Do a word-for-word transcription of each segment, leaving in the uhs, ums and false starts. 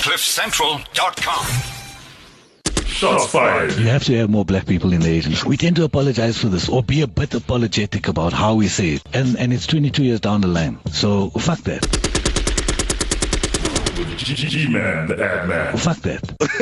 cliff central dot com. Shots fired. You have to have more black people in the agency. We tend to apologize for this or be a bit apologetic about how we say it. And and it's twenty-two years down the line. So fuck that. G-Man, the ad man. Fuck that.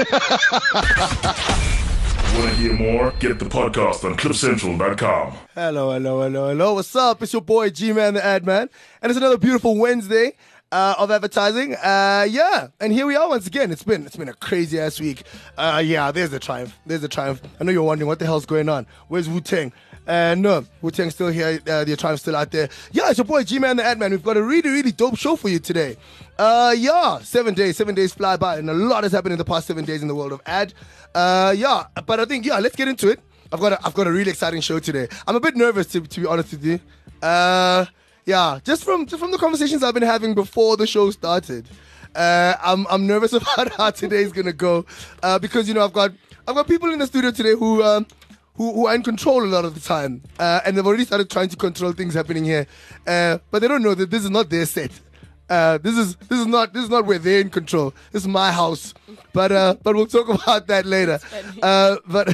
Want to hear more? Get the podcast on cliff central dot com. Hello, hello, hello, hello. What's up? It's your boy G-Man, the ad man. And it's another beautiful Wednesday uh, of advertising. Uh, yeah, and here we are once again. It's been it's been a crazy ass week. Uh, yeah, there's the triumph. There's the triumph. I know you're wondering what the hell's going on. Where's Wu-Tang? Uh, no, Wu-Tang's still here. Uh, the triumph's still out there. Yeah, it's your boy G-Man, the ad man. We've got a really, really dope show for you today. Uh, yeah, seven days, seven days fly by, and a lot has happened in the past seven days in the world of ad. Uh, yeah, but I think yeah, let's get into it. I've got a, I've got a really exciting show today. I'm a bit nervous to to be honest with you. Uh, yeah, just from just from the conversations I've been having before the show started. Uh, I'm I'm nervous about how today's gonna go. Uh, because you know I've got I've got people in the studio today who um who who are in control a lot of the time, uh, and they've already started trying to control things happening here. Uh, but they don't know that this is not their set. Uh, this is this is not this is not where they're in control. This is my house, but uh, but we'll talk about that later. Uh, but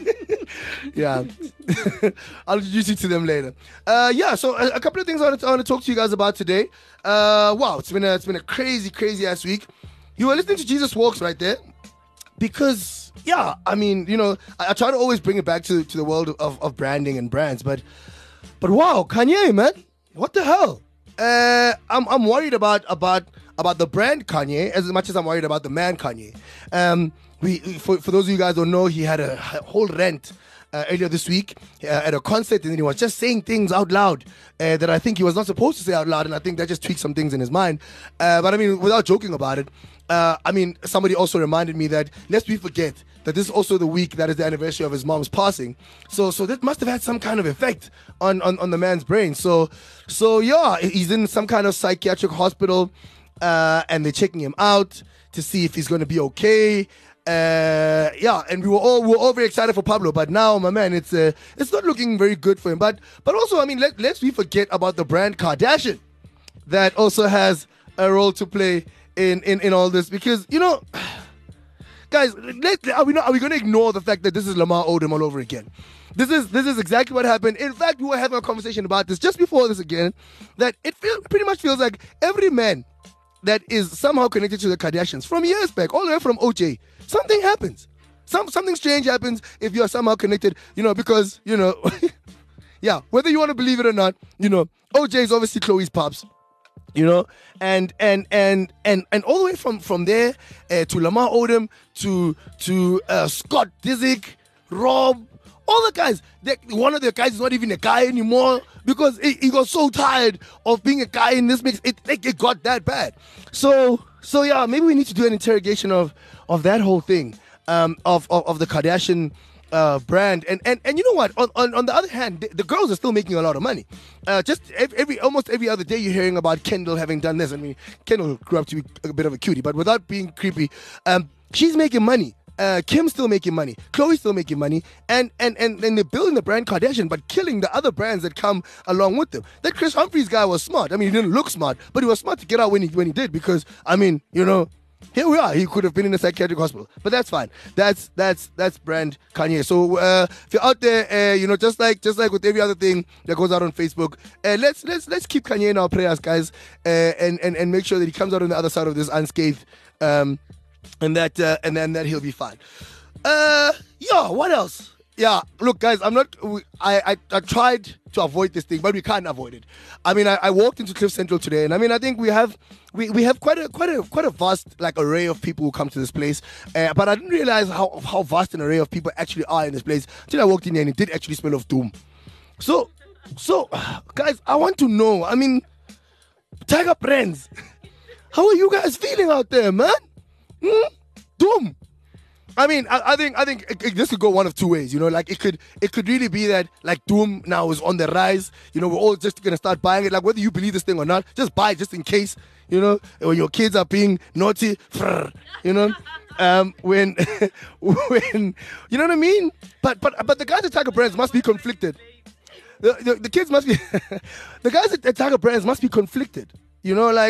yeah, I'll introduce you to them later. Uh, yeah, so a, a couple of things I want, to, I want to talk to you guys about today. Uh, wow, it's been a, it's been a crazy crazy ass week. You were listening to Jesus Walks right there, because yeah, I mean you know I, I try to always bring it back to to the world of, of branding and brands, but but wow, Kanye, man, what the hell? Uh, I'm I'm worried about about about the brand Kanye as much as I'm worried about the man Kanye. Um, we for for those of you guys who don't know, he had a whole rant uh, earlier this week uh, at a concert, and then he was just saying things out loud uh, that I think he was not supposed to say out loud, and I think that just tweaked some things in his mind. Uh, but I mean, without joking about it, uh, I mean, somebody also reminded me that lest we forget that this is also the week that is the anniversary of his mom's passing. So so that must have had some kind of effect on, on, on the man's brain. So so yeah, he's in some kind of psychiatric hospital, uh, and they're checking him out to see if he's going to be okay. Uh, yeah, and we were all we were all very excited for Pablo, but now, my man, it's uh, it's not looking very good for him. But but also, I mean, let let's we forget about the brand Kardashian that also has a role to play in in, in all this, because you know. Guys, let, are we not? Are we going to ignore the fact that this is Lamar Odom all over again? This is this is exactly what happened. In fact, we were having a conversation about this just before this again. That it feel, pretty much feels like every man that is somehow connected to the Kardashians from years back, all the way from O J, something happens. Some something strange happens if you are somehow connected. You know, because you know, yeah, whether you want to believe it or not, you know, O J is obviously Chloe's pops. You know, and and and and and all the way from from there uh, to Lamar Odom to to uh, Scott Disick, Rob, all the guys. They, one of the guys is not even a guy anymore because he, he got so tired of being a guy in this mix. It like, it got that bad. So so yeah, maybe we need to do an interrogation of of that whole thing, um, of, of of the Kardashian Uh, brand. And, and and you know what, on, on, on the other hand, the, the girls are still making a lot of money. Uh, just every, every almost every other day you're hearing about Kendall having done this. I mean, Kendall grew up to be a bit of a cutie, but without being creepy, um, she's making money. Uh, Kim's still making money. Chloe's still making money. And, and, and, and they're building the brand Kardashian, but killing the other brands that come along with them. That Chris Humphries guy was smart. I mean, he didn't look smart, but he was smart to get out when he when he did, because, I mean, you know, here we are. He could have been in a psychiatric hospital, but that's fine. That's that's that's brand Kanye. So uh, if you're out there, uh, you know, just like just like with every other thing that goes out on Facebook, uh, let's let's let's keep Kanye in our prayers, guys, uh, and and and make sure that he comes out on the other side of this unscathed, um, and that uh, and then that he'll be fine. Uh, yeah. What else? Yeah, look, guys, I'm not. I, I I tried to avoid this thing, but we can't avoid it. I mean, I, I walked into Cliff Central today, and I mean, I think we have we, we have quite a quite a quite a vast like array of people who come to this place. Uh, but I didn't realize how how vast an array of people actually are in this place until I walked in here, and it did actually smell of doom. So, so, guys, I want to know. I mean, Tiger Brands, how are you guys feeling out there, man? Hmm? Doom. I mean, I, I think I think it, it, this could go one of two ways, you know. Like it could it could really be that like Doom now is on the rise. You know, we're all just gonna start buying it. Like whether you believe this thing or not, just buy it just in case. You know, when your kids are being naughty, you know, um, when when you know what I mean. But but but the guys at Tiger Brands must be conflicted. The the, the kids must be the guys at, at Tiger Brands must be conflicted. You know, like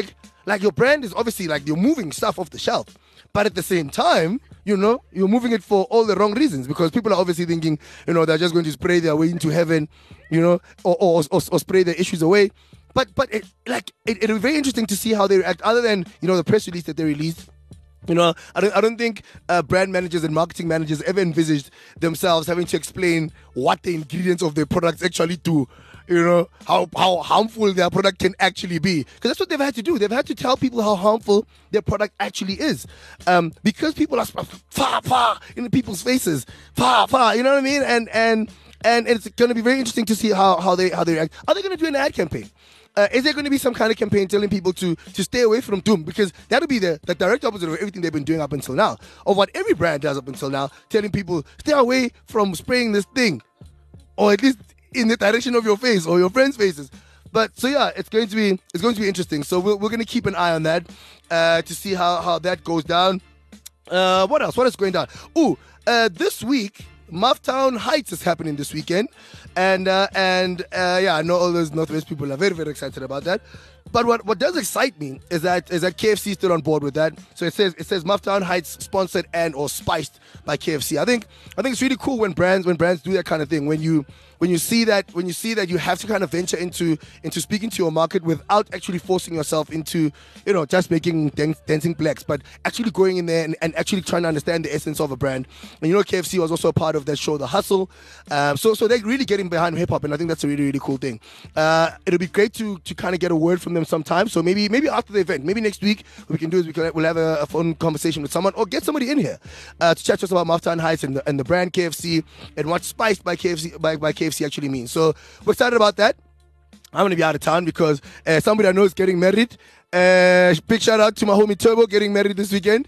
like your brand is obviously like you're moving stuff off the shelf, but at the same time, you know, you're moving it for all the wrong reasons because people are obviously thinking, you know, they're just going to spray their way into heaven, you know, or or, or, or spray their issues away. But but it, like it, it'll be very interesting to see how they react. Other than you know the press release that they released. You know, I don't, I don't think uh, brand managers and marketing managers ever envisaged themselves having to explain what the ingredients of their products actually do. You know, how, how harmful their product can actually be. Because that's what they've had to do. They've had to tell people how harmful their product actually is. Um, because people are far, far in people's faces. Far, far, you know what I mean? And and and it's going to be very interesting to see how, how they how they react. Are they going to do an ad campaign? Uh, is there going to be some kind of campaign telling people to to stay away from doom? Because that'll be the, the direct opposite of everything they've been doing up until now, or what every brand does up until now, telling people stay away from spraying this thing, or at least in the direction of your face or your friends' faces. But so yeah, it's going to be it's going to be interesting. So we're we're going to keep an eye on that uh, to see how how that goes down. Uh, what else? What is going down? Ooh, uh, this week. Mufftown Heights is happening this weekend, and uh, and uh, yeah, I know all those Northwest people are very very excited about that. But what, what does excite me is that is that K F C is still on board with that. So it says it says Mufftown Heights sponsored and or spiced by K F C. I think I think it's really cool when brands when brands do that kind of thing. When you when you see that when you see that you have to kind of venture into into speaking to your market without actually forcing yourself into you know just making dan- dancing blacks, but actually going in there and, and actually trying to understand the essence of a brand. And you know K F C was also a part of that show, The Hustle. Um, so so they're really getting behind hip hop, and I think that's a really really cool thing. Uh, it'll be great to to kind of get a word from them sometime. So maybe maybe after the event, maybe next week, what we can do is we can we'll have a, a phone conversation with someone or get somebody in here uh, to chat to us about Mufftown Heights and the, and the brand K F C and what spiced by K F C by, by K F C actually means. So we're excited about that. I'm going to be out of town because uh, somebody I know is getting married. Uh, big shout out to my homie Turbo getting married this weekend.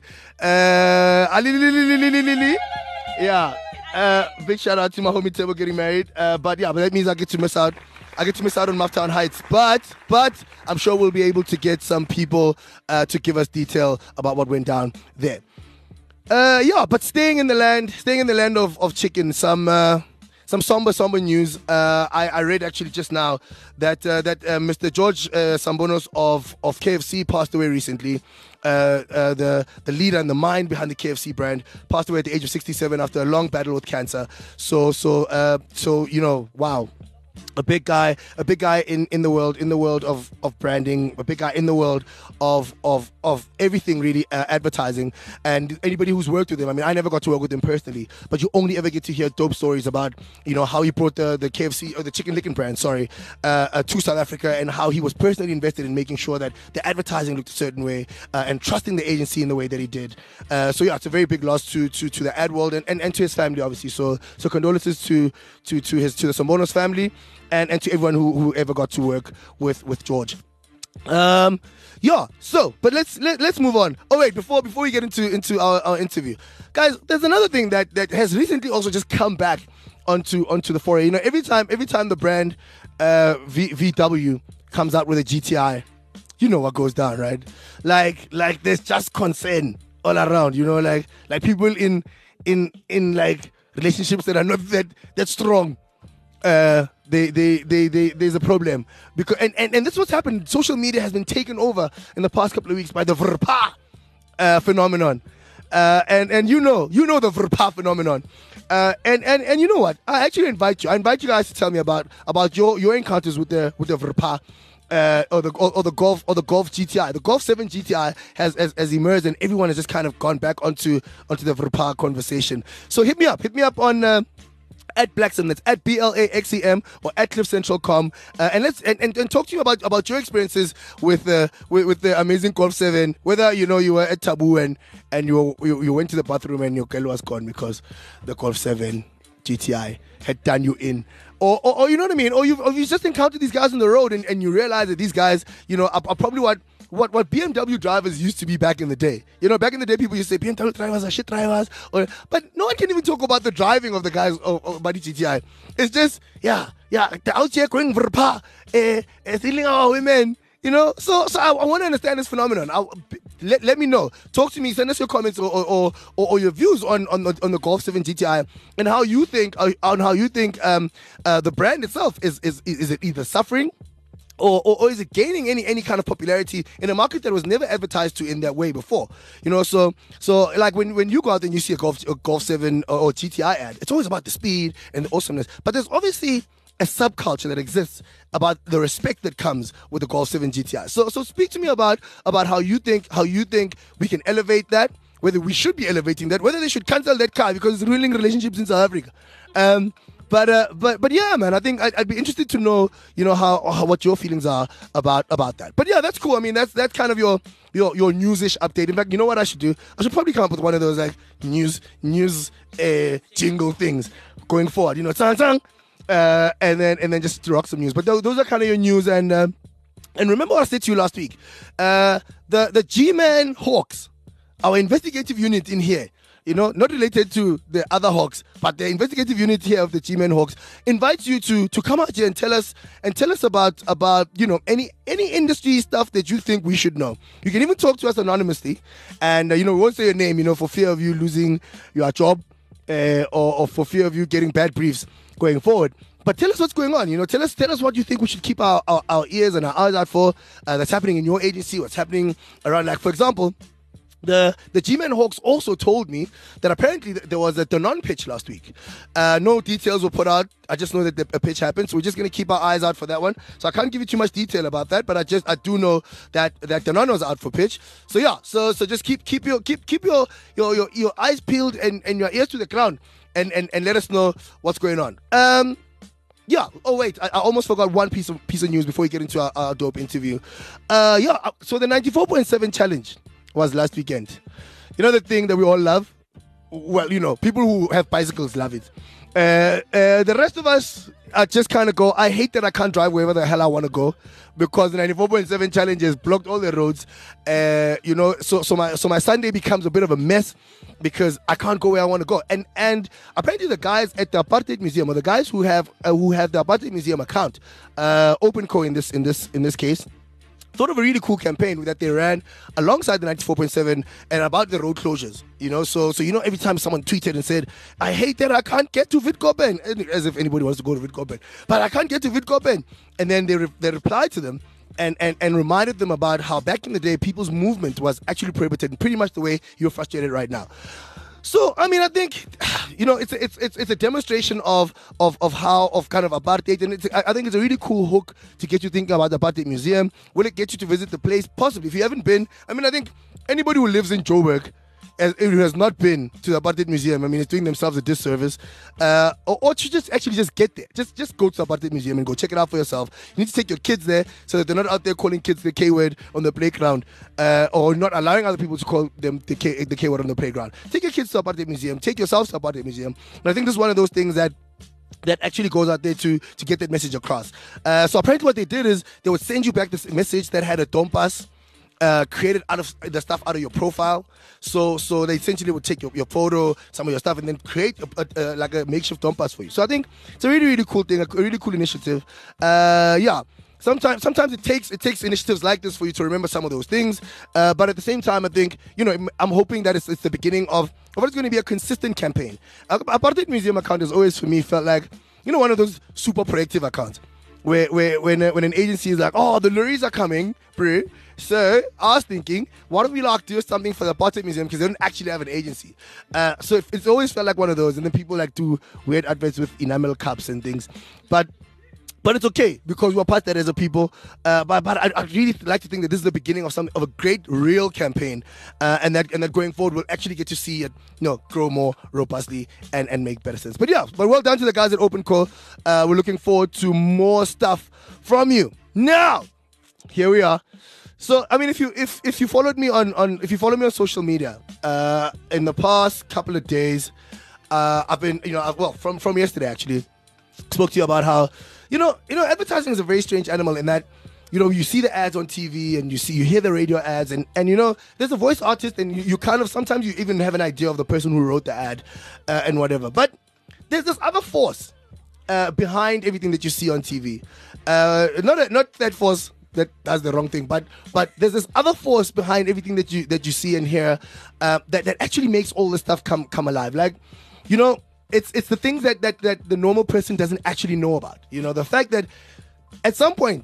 Uh, yeah. Uh, big shout out to my homie Turbo getting married. Uh, but yeah, but that means I get to miss out. I get to miss out on Mufftown Heights. But but I'm sure we'll be able to get some people uh, to give us detail about what went down there. Uh, yeah, but staying in the land, staying in the land of, of chicken, some uh, some somber, somber news. Uh, I, I read actually just now that uh, that uh, Mister George uh, Sambonos of, of K F C passed away recently. Uh, uh, the the leader and the mind behind the K F C brand passed away at the age of sixty-seven after a long battle with cancer. So so uh, so you know, wow. A big guy, a big guy in, in the world, in the world of, of branding, a big guy in the world of of of everything really, uh, advertising. And anybody who's worked with him, I mean, I never got to work with him personally, but you only ever get to hear dope stories about, you know, how he brought the, the K F C or the Chicken Licken brand, sorry, uh, uh, to South Africa, and how he was personally invested in making sure that the advertising looked a certain way uh, and trusting the agency in the way that he did. Uh, so yeah, it's a very big loss to to, to the ad world and, and, and to his family, obviously. So so condolences to to to his to the Sambonos family. And, and to everyone who, who ever got to work with, with George. Um, yeah, so, but let's let, let's move on. Oh wait, before before we get into into our, our interview, guys, there's another thing that, that has recently also just come back onto onto the foray. You know, every time every time the brand uh, v, VW comes out with a G T I, you know what goes down, right? Like like there's just concern all around. You know, like like people in in in like relationships that are not that that strong. Uh, they, they, they, they, there's a problem because, and, and, and this is what's happened. Social media has been taken over in the past couple of weeks by the Vrpa uh, phenomenon, uh, and and you know, you know the Vrpa phenomenon, uh, and and and you know what? I actually invite you. I invite you guys to tell me about about your your encounters with the with the Vrpa. Uh, or the or, or the Golf or the Golf G T I. The Golf seven G T I has, has has emerged, and everyone has just kind of gone back onto onto the Vrpa conversation. So hit me up, hit me up on. Uh, At Blaxem, that's at B L A X E M or at cliff central dot com, uh, and let's and, and, and talk to you about, about your experiences with uh, with, with the amazing Golf seven. Whether you know you were at Taboo and and you you, you went to the bathroom and your girl was gone because the Golf seven G T I had done you in, or or, or you know what I mean, or you or you just encountered these guys on the road and, and you realize that these guys, you know, are, are probably what. What what B M W drivers used to be back in the day. You know, back in the day, people used to say B M W drivers are shit drivers. Or, but no one can even talk about the driving of the guys of, of about the G T I. It's just, yeah, yeah, they're out here going Vrpa, eh, eh, stealing our women. You know, so so I, I want to understand this phenomenon. I, let, let me know. Talk to me. Send us your comments or or, or, or your views on on the, on the Golf seven G T I and how you think on how you think um uh, the brand itself is is is it either suffering Or, or, or is it gaining any any kind of popularity in a market that was never advertised to in that way before? You know, so so like when, when you go out there and you see a Golf a Golf seven or, or G T I ad, it's always about the speed and the awesomeness. But there's obviously a subculture that exists about the respect that comes with the Golf seven G T I. So so speak to me about about how you think how you think we can elevate that, whether we should be elevating that, whether they should cancel that car because it's ruining relationships in South Africa. Um, But uh, but but yeah, man, I think I'd, I'd be interested to know, you know, how, how what your feelings are about about that. But yeah, that's cool. I mean, that's that's kind of your your your newsish update. In fact, you know what I should do? I should probably come up with one of those like news news uh, jingle things going forward. You know, tang tang, uh, and then and then just rock some news. But those, those are kind of your news. And uh, and remember what I said to you last week. Uh, the the G-Man Hawks, our investigative unit in here. You know, not related to the other Hawks, but the investigative unit here of the G-Men Hawks invites you to to come out here and tell us and tell us about about you know any any industry stuff that you think we should know. You can even talk to us anonymously, and uh, you know we won't say your name, you know, for fear of you losing your job uh, or, or for fear of you getting bad briefs going forward. But tell us what's going on. You know, tell us tell us what you think we should keep our our, our ears and our eyes out for. Uh, that's happening in your agency. What's happening around, like for example. The the G-Men Hawks also told me that apparently th- there was a Danon pitch last week. Uh, no details were put out. I just know that the, a pitch happened, so we're just going to keep our eyes out for that one. So I can't give you too much detail about that, but I just I do know that that Danon was out for pitch. So yeah, so so just keep keep your keep keep your your your, your eyes peeled and, and your ears to the ground, and, and and let us know what's going on. Um. Yeah. Oh wait, I, I almost forgot one piece of piece of news before we get into our, our dope interview. Uh. Yeah. So the ninety-four point seven challenge was last weekend. You know the thing that we all love? Well, you know, people who have bicycles love it. Uh, uh, the rest of us are just kind of go, I hate that I can't drive wherever the hell I want to go because the ninety-four point seven challenge has blocked all the roads. Uh, you know, so so my so my Sunday becomes a bit of a mess because I can't go where I want to go. And and apparently the guys at the Apartheid Museum, or the guys who have uh, who have the Apartheid Museum account, uh, OpenCo in this in this in this case, thought of a really cool campaign that they ran alongside the ninety-four point seven and about the road closures. You know, so so you know, every time someone tweeted and said, I hate that I can't get to Witkoppen, as if anybody wants to go to Witkoppen, but I can't get to Witkoppen. And then they re- they replied to them and, and, and reminded them about how back in the day, people's movement was actually prohibited, pretty much the way you're frustrated right now. So I mean, I think, you know, it's a, it's it's it's a demonstration of of of how of kind of apartheid, and it's, I think it's a really cool hook to get you thinking about the Apartheid Museum. Will it get you to visit the place? Possibly, if you haven't been. I mean, I think anybody who lives in Joburg, as, who has not been to the Apartheid Museum, I mean, it's doing themselves a disservice. Uh, or, or to just actually just get there, just just go to the Apartheid Museum and go check it out for yourself. You need to take your kids there so that they're not out there calling kids the K word on the playground, uh, or not allowing other people to call them the K the K word on the playground. Take your kids to the Apartheid Museum. Take yourself to the Apartheid Museum. And I think this is one of those things that. that actually goes out there to to get that message across. Uh, so apparently what they did is they would send you back this message that had a dompas uh, created out of the stuff out of your profile. So so they essentially would take your, your photo, some of your stuff, and then create a, a, a, like a makeshift dompas for you. So I think it's a really, really cool thing, a really cool initiative. Uh, yeah. Sometimes, sometimes it takes it takes initiatives like this for you to remember some of those things. Uh, but at the same time, I think, you know, I'm hoping that it's, it's the beginning of, of what's going to be a consistent campaign. Uh, Apartheid Museum account has always, for me, felt like, you know, one of those super proactive accounts where where when uh, when an agency is like, oh, the lorries are coming, bro. So I was thinking, why don't we like do something for the Apartheid Museum because they don't actually have an agency. Uh, so it, it's always felt like one of those, and then people like do weird adverts with enamel cups and things, but. But it's okay because we're part of that as a people. Uh, but but I, I really like to think that this is the beginning of some of a great real campaign, uh, and that and that going forward we'll actually get to see it, you know, grow more robustly and, and make better sense. But yeah, but well done to the guys at OpenCo. Uh, we're looking forward to more stuff from you. Now, here we are. So I mean, if you if if you followed me on, on if you follow me on social media, uh, in the past couple of days, uh, I've been you know I've, well from from yesterday actually spoke to you about how. You know, you know, advertising is a very strange animal in that, you know, you see the ads on T V and you see, you hear the radio ads and, and you know, there's a voice artist and you, you kind of, sometimes you even have an idea of the person who wrote the ad uh, and whatever. But there's this other force uh, behind everything that you see on T V. Uh, not, not that force that does the wrong thing, but but there's this other force behind everything that you that you see and hear uh, that, that actually makes all this stuff come come alive. Like, you know, It's it's the things that, that, that the normal person doesn't actually know about. You know, the fact that at some point,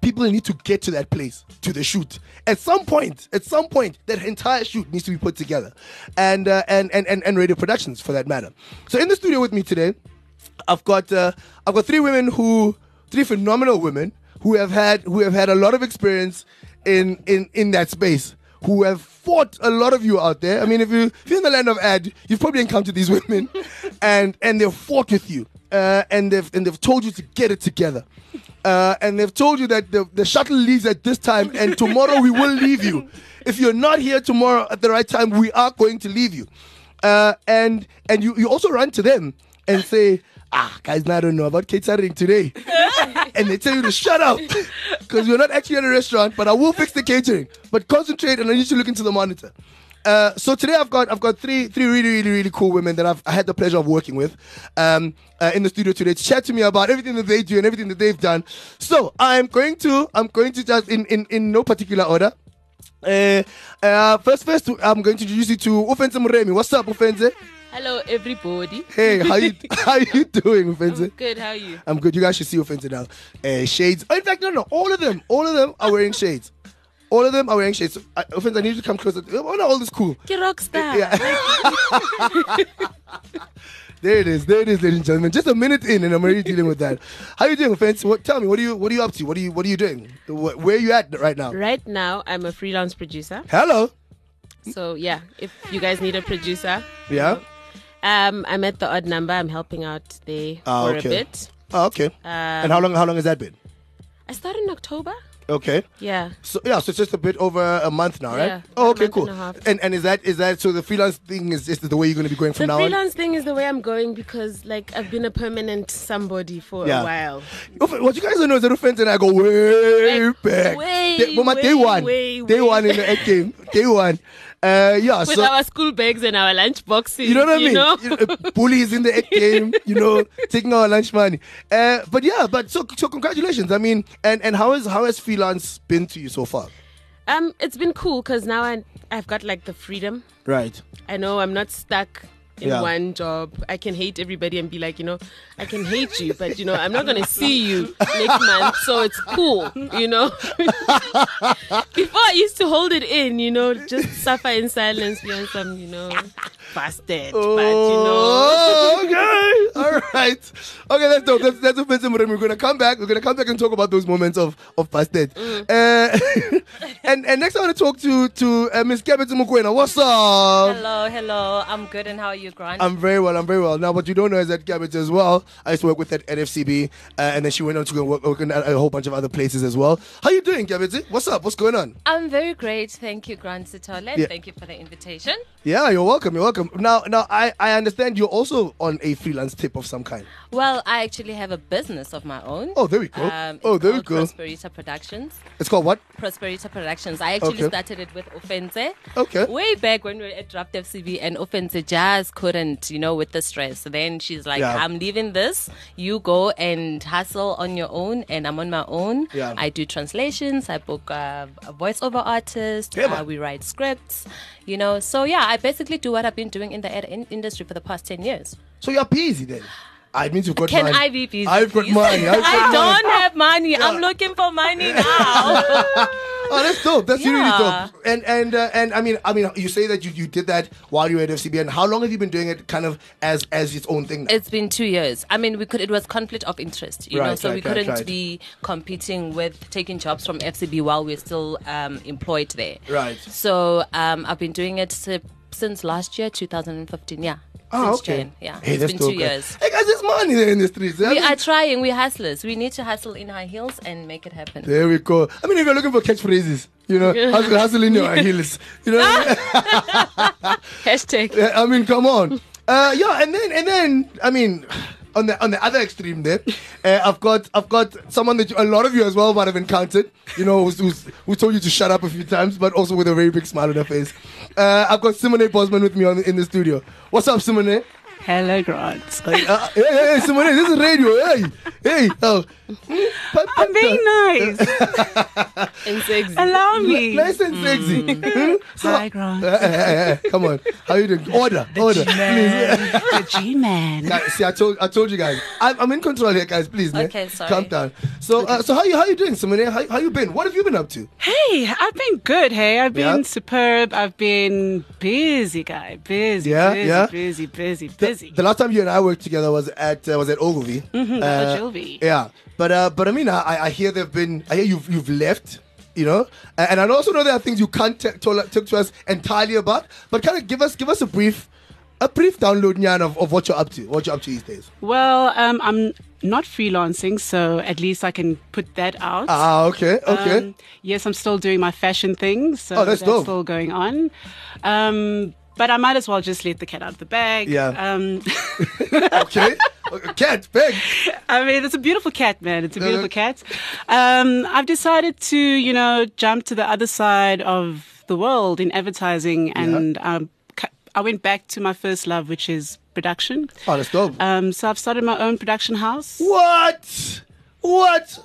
people need to get to that place, to the shoot. At some point, at some point, that entire shoot needs to be put together, and uh, and, and and and radio productions for that matter. So in the studio with me today, I've got uh, I've got three women who, three phenomenal women who have had who have had a lot of experience in in in that space, who have fought a lot of you out there. I mean, if you if you're in the land of ad, you've probably encountered these women, and and they've fought with you, uh, and they've and they've told you to get it together. Uh, and they've told you that the, the shuttle leaves at this time and tomorrow we will leave you. If you're not here tomorrow at the right time, we are going to leave you. Uh, and and you, you also run to them and say, ah, guys, now I don't know about catering today. And they tell you to shut up because we're not actually at a restaurant, but I will fix the catering. But concentrate and I need you to look into the monitor. Uh, so today I've got I've got three three really really really cool women that I've I had the pleasure of working with um, uh, in the studio today to chat to me about everything that they do and everything that they've done. So I'm going to I'm going to just in in, in no particular order. Uh, uh, first first I'm going to introduce you to Ufenze Muremi. What's up, Ufenze? Hello, everybody. Hey, how you how you doing, Ufenze? I'm good. How are you? I'm good. You guys should see Ufenze now. Uh, shades. Oh, in fact, no, no. All of them, all of them are wearing shades. All of them are wearing shades. So, I, Ufenze, I need you to come closer. Oh, no, all this cool. You're rock star. Yeah. There it is. There it is, ladies and gentlemen. Just a minute in, and I'm already dealing with that. How you doing, Ufenze? What? Tell me. What are you? What are you up to? What are you? What are you doing? Where, where are you at right now? Right now, I'm a freelance producer. Hello. So yeah, if you guys need a producer, Yeah. um, I'm at the Odd Number. I'm helping out there Ah, for okay. a bit. Oh, okay. Um, and how long? How long has that been? I started in October. Okay. Yeah. So yeah, so it's just a bit over a month now, right? Yeah, Oh, about a okay, month cool. and a half. And and is that is that so? The freelance thing is is the way you're going to be going from The now freelance thing is the way I'm going because like I've been a permanent somebody for Yeah. a while. on? What you guys don't know is that Ufenze and I go way Like, back. way, day, well, my day way, one, way, day way. one in the egg game, day one. Uh, yeah, With so our school bags and our lunch boxes. you know what I mean. know? You know, uh, bullies in the egg game, you know, taking our lunch money. Uh, but yeah, but so so congratulations. I mean, and and how is how has freelance been to you so far? Um, it's been cool because now I I've got like the freedom. Right. I know I'm not stuck in Yeah. one job. I can hate everybody and be like, you know, I can hate you, but you know, I'm not gonna see you next month, so it's cool, you know. Before I used to hold it in, you know, just suffer in silence, be on some, you know, fasted, but you know. Oh, okay. All right. Okay, that's dope. That's that's offensive. We're gonna come back. We're gonna come back and talk about those moments of of fasted. Mm. Uh, and and next I want to talk to to uh, Miss Kebetse Mukwena. What's up? Hello, hello. I'm good, and how are you, Grant? I'm very well. I'm very well. Now, what you don't know is that Kebetse as well. I used to work with at N F C B, uh, and then she went on to go work, work in a, a whole bunch of other places as well. How you doing, Kebetse? What's up? What's going on? I'm very great. Thank you, Grant Sitole. Yeah. Thank you for the invitation. Yeah, you're welcome. You're welcome. Now, now I I understand you're also on a freelance tip of some kind. Well, I actually have a business of my own. Oh, there we go. Um, it's oh, there we called go. Prosperita Productions. It's called what? Prosperita Productions. I actually Okay. started it with Ufenze. Okay. Way back when we were at Draft F C B, and Ufenze just couldn't, you know, with the stress. So then she's like, Yeah. I'm leaving this. You go and hustle on your own, and I'm on my own. Yeah. I do translations. I book uh, a voiceover artist. Yeah, uh, man. we write scripts. You know, so yeah, I basically do what I've been doing in the ad in- industry for the past ten years. So you're busy then. I mean, you've got Can money. I be busy? I've got please? money. I've got I money. don't have money. I'm looking for money now. Oh, that's dope. That's really Yeah. dope. And and uh, and I mean, I mean, you say that you, you did that while you were at F C B. And how long have you been doing it, kind of as as its own thing now? It's been two years. I mean, we could. It was conflict of interest, you know. Right, So right, we right, couldn't right. be competing with taking jobs from F C B while we're still um, employed there. Right. So um, I've been doing it si- since last year, two thousand fifteen. Yeah. Oh, since okay. June. Yeah. Hey, it's that's been dope, two man. years. Hey guys, there's money there in the streets. I We mean, are trying. We're hustlers. We need to hustle in high heels and make it happen. there we go. I mean, if you're looking for catchphrases, you know, hustle, hustle in your heels. You know, Hashtag. Yeah, I mean, come on. Uh, yeah, and then and then I mean, on the on the other extreme there, uh, I've got I've got someone that you, a lot of you as well might have encountered. You know, who's, who's who told you to shut up a few times, but also with a very big smile on her face. Uh, I've got Simone Bosman with me on, in the studio. What's up, Simone? Hello, Grant. Like, uh, hey, hey, hey, someone, this is radio. Hey, hey. Oh. I'm being nice. And sexy. Allow me. Nice and sexy. Hmm? So- Hi, Grant. Hey, hey, hey, hey, come on. How you doing? Order, order. G-man. The G-man. Guys, see, I told, I told you guys, I'm, I'm in control here, guys. Please, man. Okay, sorry. Calm down. So, uh, so how you, how you doing, Simone? How, how you been? What have you been up to? Hey, I've been good, hey. I've been Yeah. superb. I've been busy, guy. Busy, Yeah, busy, yeah. busy, busy, The, busy. the last time you and I worked together was at uh, was at Ogilvy. Mm-hmm, Uh, Ogilvy. Yeah, but uh, but I mean, I, I hear there've been. I hear you've you've left. You know, and I also know there are things you can't t- talk to us entirely about. But kind of give us give us a brief a brief download, Nyan, of, of what you're up to. What you're up to these days. Well, um, I'm not freelancing, so at least I can put that out. Ah, okay, okay. Um, yes, I'm still doing my fashion thing, so Oh, that's dope. still going on. Um, but I might as well just let the cat out of the bag. Yeah. Um, Okay, cat, big. I mean, it's a beautiful cat, man. It's a beautiful Uh, cat. Um, I've decided to, you know, jump to the other side of the world in advertising, and um, cu- I went back to my first love, which is production. Oh, that's dope. Um, so I've started my own production house. What? What?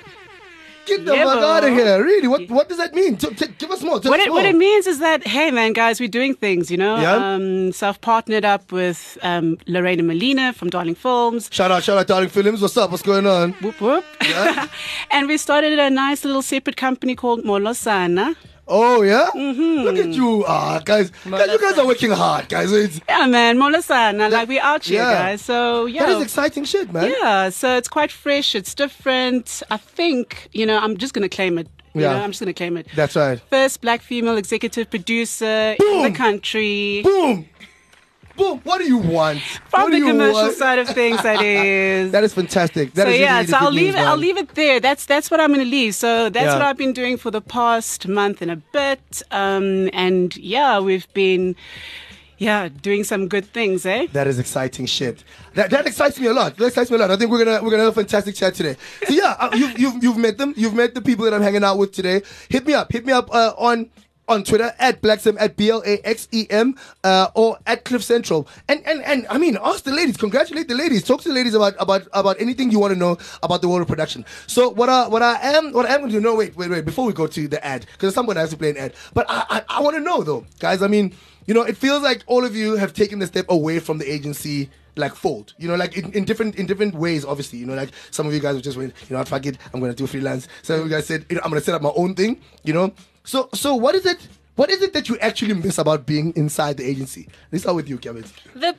Get the Yeah, fuck bro. out of here! Really? What? What does that mean? T- t- give us more. Tell What us it, more. what it means is that, hey, man, guys, we're doing things, you know. Yeah. Um, so I've partnered up with um, Lorena Molina from Darling Films. Shout out, shout out, Darling Films. What's up? What's going on? Whoop, whoop. And we started a nice little separate company called Molosana. Oh yeah. Mm-hmm. Look at you, ah, guys. guys. You guys are working hard, guys. It's, Yeah, man, Molosana. Like, we're out here, Yeah. guys. So, yeah. that is exciting shit, man. Yeah, so it's quite fresh. It's different. I think, you know, I'm just going to claim it. You Yeah. know, I'm just going to claim it. That's right. First black female executive producer in the country. Boom, boom. What do you want? From What do the you commercial want? side of things, that is. That is fantastic. That so is yeah, really so good I'll leave news, it. I'll man. leave it there. That's that's what I'm going to leave. So that's Yeah. what I've been doing for the past month and a bit. Um, and yeah, we've been, yeah, doing some good things, eh? That is exciting shit. That that excites me a lot. That excites me a lot. I think we're gonna we're gonna have a fantastic chat today. So yeah, uh, you've you've you've met them. You've met the people that I'm hanging out with today. Hit me up. Hit me up uh, on. On Twitter at Blaxem at B L A X E M uh, or at Cliff Central, and and and I mean, ask the ladies, congratulate the ladies, talk to the ladies about about about anything you want to know about the world of production. So what I what I am what I am going to do? No, wait, wait, wait. Before we go to the ad, because someone has to play an ad, but I I, I want to know though, guys. I mean, you know, it feels like all of you have taken the step away from the agency. Like fold, you know, like in, in different in different ways. Obviously, you know, like some of you guys were just went, you know, fuck it, I'm gonna do freelance. Some of you guys said, you know, I'm gonna set up my own thing. You know, so so what is it? What is it that you actually miss about being inside the agency? Let's start with you, Kevin. The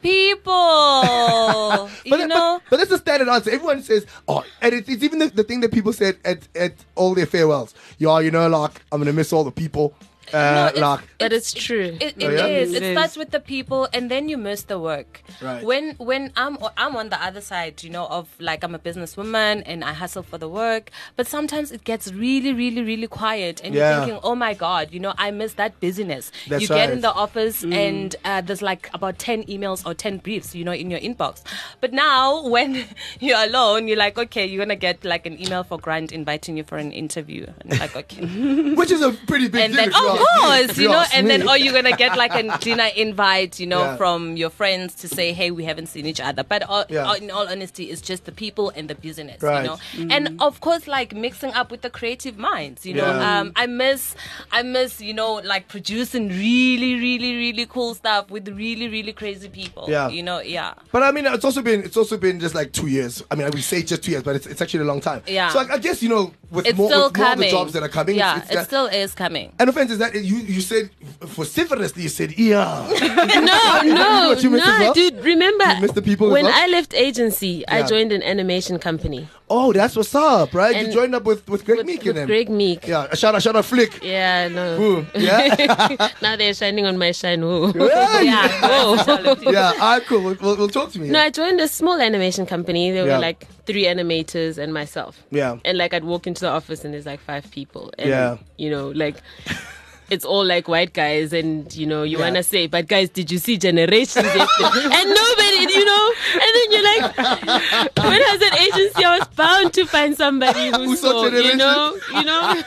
people. But, you know. but, but that's the standard answer. Everyone says, oh, and it's, it's even the, the thing that people said at, at all their farewells. Yeah, you know, like, I'm gonna miss all the people. No, Uh, it's- like, But it's true. It, it Oh, yeah? is. It It is. starts with the people, and then you miss the work. Right. When when I'm I'm on the other side, you know, of like I'm a businesswoman and I hustle for the work, but sometimes it gets really, really, really quiet, and Yeah. you're thinking, oh my god, you know, I miss that busyness. That's you get in right. the office and uh, there's like about ten emails or ten briefs, you know, in your inbox. But now when you're alone, you're like, okay, you're gonna get like an email for Grant inviting you for an interview, and you're like, okay. which is a pretty big And deal. then, if you of ask me. course, If you know, ask and then, me. or you're gonna get like a dinner invite, you know, Yeah. from your friends to say, hey, we haven't seen each other. But all, Yeah. all- in all honesty, it's just the people and the business, Right. you know. And of course, like mixing up with the creative minds, you know. Yeah. Um, I miss, I miss, you know, like producing really, really, really cool stuff with really, really crazy people. Yeah. You know, yeah. But I mean, it's also been it's also been just like two years. I mean, we say just two years, but it's, it's actually a long time. Yeah. So I, I guess you know, with It's more, still with more of the coming. jobs that are coming, Yeah, it's, it's it that- still is coming. And offense is that you you said vociferously you said yeah. No, no, what you missed as no, well? dude. Remember, You missed the people as when well? I left agency, I Yeah. joined an animation company Oh, that's what's up, right? you And- joined up with with Greg with, Meek and with them. Greg Meek. Yeah, a shout out, shout out, Flick. Yeah, no. Boom. Yeah. Now they're shining on my shine. Whoa. yeah. Yeah. Yeah. All right, cool. We'll, we'll, we'll talk to me. No, I joined a small animation company. There Yeah. were like three animators and myself. Yeah. And like I'd walk into the office and there's like five people. And, Yeah. you know, like it's all like white guys, and you know, you Yeah. wanna say, but guys, did you see generations? After? And nobody you know, and then you're like, when I was at agency, I was bound to find somebody who Who saw saw, you generation? know, you know.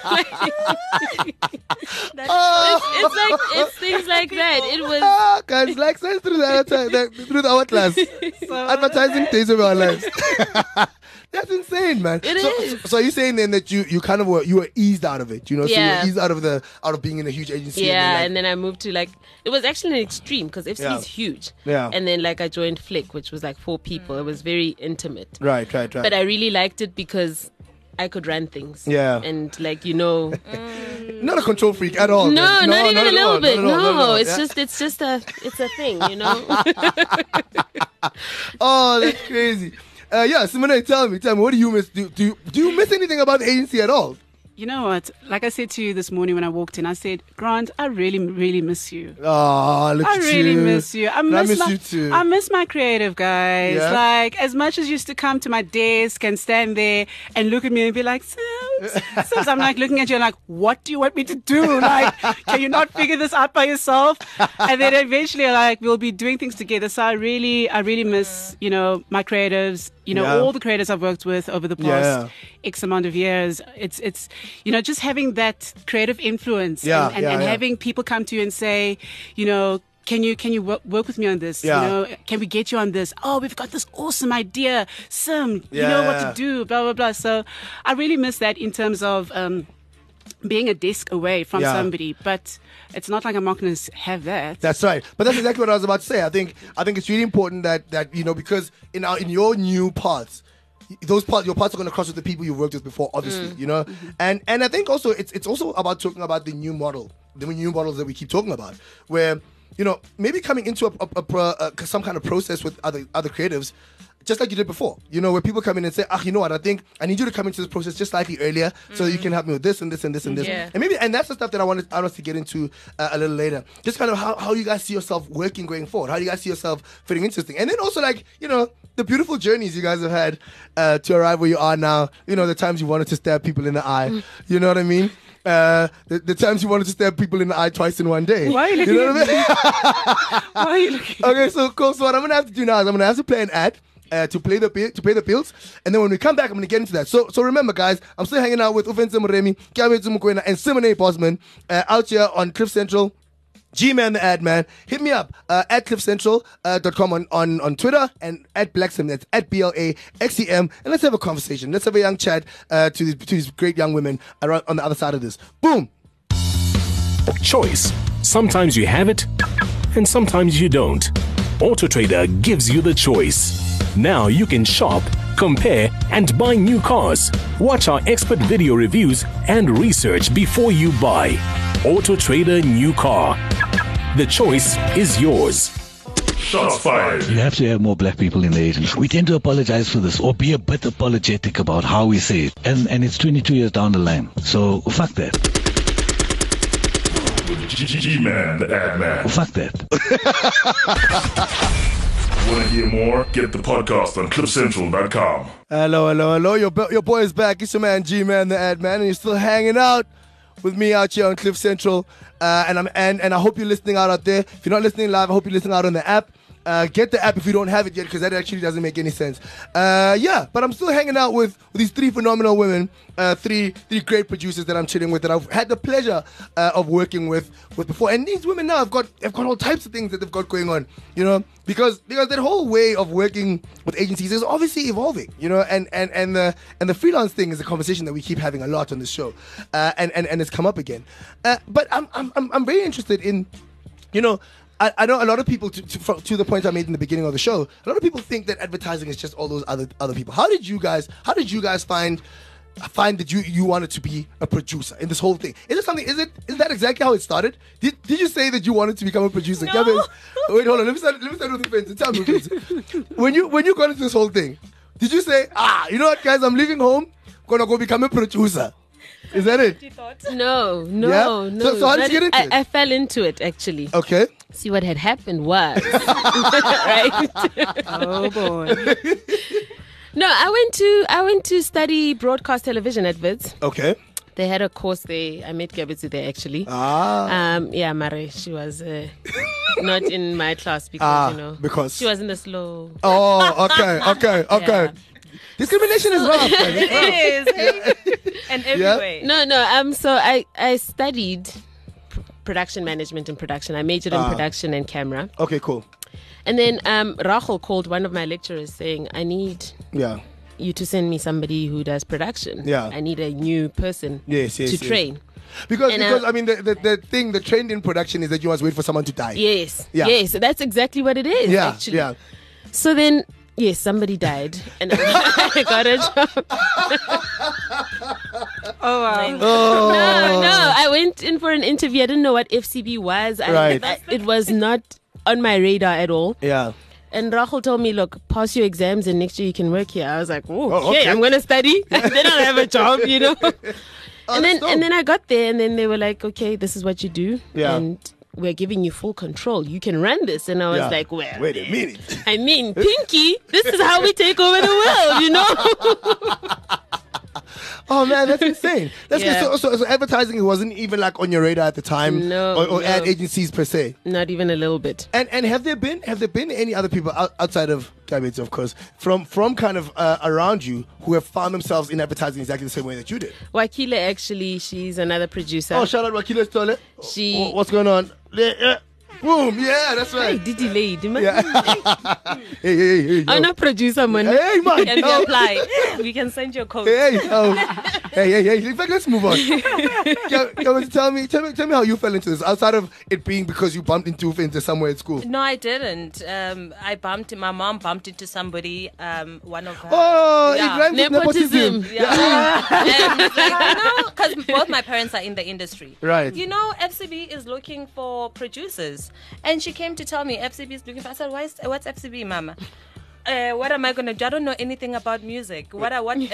Oh. It's, it's like it's things like that. It was. Ah, guys, like science through the adverti- the- through the hourglass. Advertising days of our lives. That's insane, man. It so, is. So, so are you saying then that you, you kind of were you were eased out of it, you know? So you Yeah. were eased out of the out of being in a huge agency. Yeah, and and then I moved to like it was actually an extreme because F C Yeah. is huge. Yeah. And then like I joined Flick, which was like four people. It was very intimate. then, like, right, right, right. But I really liked it because I could run things. Yeah. And like you know, not a control freak at all. no, man. not even at a little all, bit. not at all, No, not at all. it's Yeah. just it's just a it's a thing, you know. Oh, that's crazy. Uh, yeah, Simone, tell me, tell me, what do you miss? Do, do, you- do you miss anything about the agency at all? You know what? Like I said to you this morning when I walked in, I said, Grant, I really, really miss you. Oh, look I at really you. miss you. I And miss, I miss my, you too. I miss my creative guys. Yeah? Like, as much as used to come to my desk and stand there and look at me and be like, Sims, Sims. I'm like looking at you like, what do you want me to do? Like, can you not figure this out by yourself? And then eventually, like, we'll be doing things together. So I really, I really miss, you know, my creatives, you know, Yeah. all the creators I've worked with over the past Yeah. X amount of years. It's, it's, you know, just having that creative influence Yeah, and, and, yeah, and yeah. having people come to you and say, you know, can you can you work, work with me on this? Yeah. You know, can we get you on this? Oh, we've got this awesome idea. Sim, you know what Yeah. to do, blah, blah, blah. So I really miss that in terms of um, being a desk away from Yeah. somebody. But it's not like I'm not going to have that. That's right. But that's exactly what I was about to say. I think I think it's really important that that you know because in our in your new parts, those parts your parts are going to cross with the people you've worked with before, obviously. You know, and and I think also it's it's also about talking about the new model, the new models that we keep talking about, where you know maybe coming into a, a, a, pro- a some kind of process with other other creatives. Just like you did before, you know, where people come in and say, ah, you know what, I think I need you to come into this process just slightly earlier so you can help me with this and this and this and this. Yeah. And maybe, and that's the stuff that I wanted, I want us to get into uh, a little later. Just kind of how, how you guys see yourself working going forward. How do you guys see yourself fitting into this thing? And then also like, you know, the beautiful journeys you guys have had uh, to arrive where you are now. You know, the times you wanted to stab people in the eye. You know what I mean? Uh, the, the times you wanted to stab people in the eye twice in one day. Why are you You know looking what I mean? Why are you looking? Okay, so cool. So what I'm gonna have to do now is I'm gonna have to play an ad uh, to play the bi- to pay the bills, and then when we come back, I'm gonna get into that. So so remember, guys, I'm still hanging out with Ufense Muremi, Kiawe Mukwena, and Simone Bosman uh, out here on Cliff Central. G-Man the ad man. Hit me up uh, at cliff central dot com on, on, on Twitter and at Blaxem. That's at B L A X E M. And let's have a conversation. Let's have a young chat uh, to, these, to these great young women around on the other side of this. Boom. Choice. Sometimes you have it, and sometimes you don't. AutoTrader gives you the choice. Now you can shop, compare, and buy new cars. Watch our expert video reviews and research before you buy. AutoTrader New Car. The choice is yours. Shots fired. You have to have more black people in the agency. We tend to apologize for this or be a bit apologetic about how we say it. And and it's twenty-two years down the line. So fuck that. With G-Man, the ad man. Fuck that. Want to hear more? Get the podcast on cliff central dot com. Hello, hello, hello. Your, bo- your boy is back. It's your man, G-Man, the ad man, and you're still hanging out with me out here on Cliff Central. Uh, and I'm and, and I hope you're listening out out there. If you're not listening live, I hope you're listening out on the app. Uh, get the app if you don't have it yet, because that actually doesn't make any sense. Uh, yeah, but I'm still hanging out with, with these three phenomenal women, uh, three three great producers that I'm chilling with, that I've had the pleasure uh, of working with with before. And these women now have got have got all types of things that they've got going on, you know, because because that whole way of working with agencies is obviously evolving, you know, and and and the and the freelance thing is a conversation that we keep having a lot on this show, uh, and and and it's come up again. Uh, but I'm I'm I'm I'm very interested in, you know. I, I know a lot of people, to, to, from- to the point I made in the beginning of the show, a lot of people think that advertising is just all those other other people. How did you guys, how did you guys find find that you, you wanted to be a producer in this whole thing? Is it something, is it, is that exactly how it started? Did did you say that you wanted to become a producer? No. Kevin, wait, hold on, let me start, let me start with Vincent. Tell me, Vincent. when you, when you got into this whole thing, did you say, ah, you know what, guys, I'm leaving home, gonna go become a producer? Is that it? No, no, Yeah? no. So- so how did you That- get into I, it? I fell into it actually. Okay. See, what had happened was, right? Oh boy. No, I went to I went to study broadcast television at Vids, Okay. They had a course there. I met Gabitsi there actually. Ah. Um, yeah, Mare, she was uh, not in my class because, Ah, you know, because- she was in the slow. Oh, okay, okay, okay. Yeah. Discrimination is rough. man. It's rough. It is. And every Yeah? way. No, no. Um, so I I studied pr- production management and production. I majored in Ah. production and camera. Okay, cool. And then um, Rachel called one of my lecturers saying, "I need Yeah. you to send me somebody who does production. Yeah. I need a new person Yes, yes, to yes. train." Because, And, uh, because I mean, the, the, the thing, the trend in production is that you must wait for someone to die. Yes, Yeah. yes, that's exactly what it is. Yeah, actually. yeah. So then, yes, somebody died, and I got a job. Oh, wow. No, no, I went in for an interview. I didn't know what F C B was. I, Right. I- it was not on my radar at all. Yeah. And Rachel told me, look, pass your exams and next year you can work here. I was like, oh, Oh, okay, okay. I'm going to study. then I'll have a job, you know. and then that's and dope. then I got there and then they were like, okay, this is what you do. Yeah. And we're giving you full control. You can run this. And I was Yeah. like, well, Wait a minute. I mean, Pinky, this is how we take over the world, you know. Oh man, that's insane. That's Yeah. so, so, so advertising wasn't even like on your radar at the time, No, or, or no. ad agencies per se. Not even a little bit. And and have there been have there been any other people out, outside of Gabitsi, of course, from from kind of uh, around you who have found themselves in advertising exactly the same way that you did? Wakile, actually, she's another producer. Oh, shout out Wakile Stole. She- Wh- What's going on? Yeah, yeah. Boom. Yeah, that's Hey, right. Didi lady, man. Yeah. hey, hey, hey, hey. I'm yo. not producer, man. Hey, man. Can we yo. apply? We can send you a code. Hey, oh. hey, hey, hey. In fact, let's move on. Go- go and tell me, tell me, tell me how you fell into this. Outside of it being because you bumped into into somewhere at school. No, I didn't. Um, I bumped. My mom bumped into somebody. Um, one of her. Oh, yeah. it rhymes with Nepotism. nepotism. Yeah. and like, you know, because both my parents are in the industry. Right. You know, F C B is looking for producers, and she came to tell me F C B is looking for. I said, Why is, what's F C B, Mama? Uh, what am I gonna do? I don't know anything about music. What I want is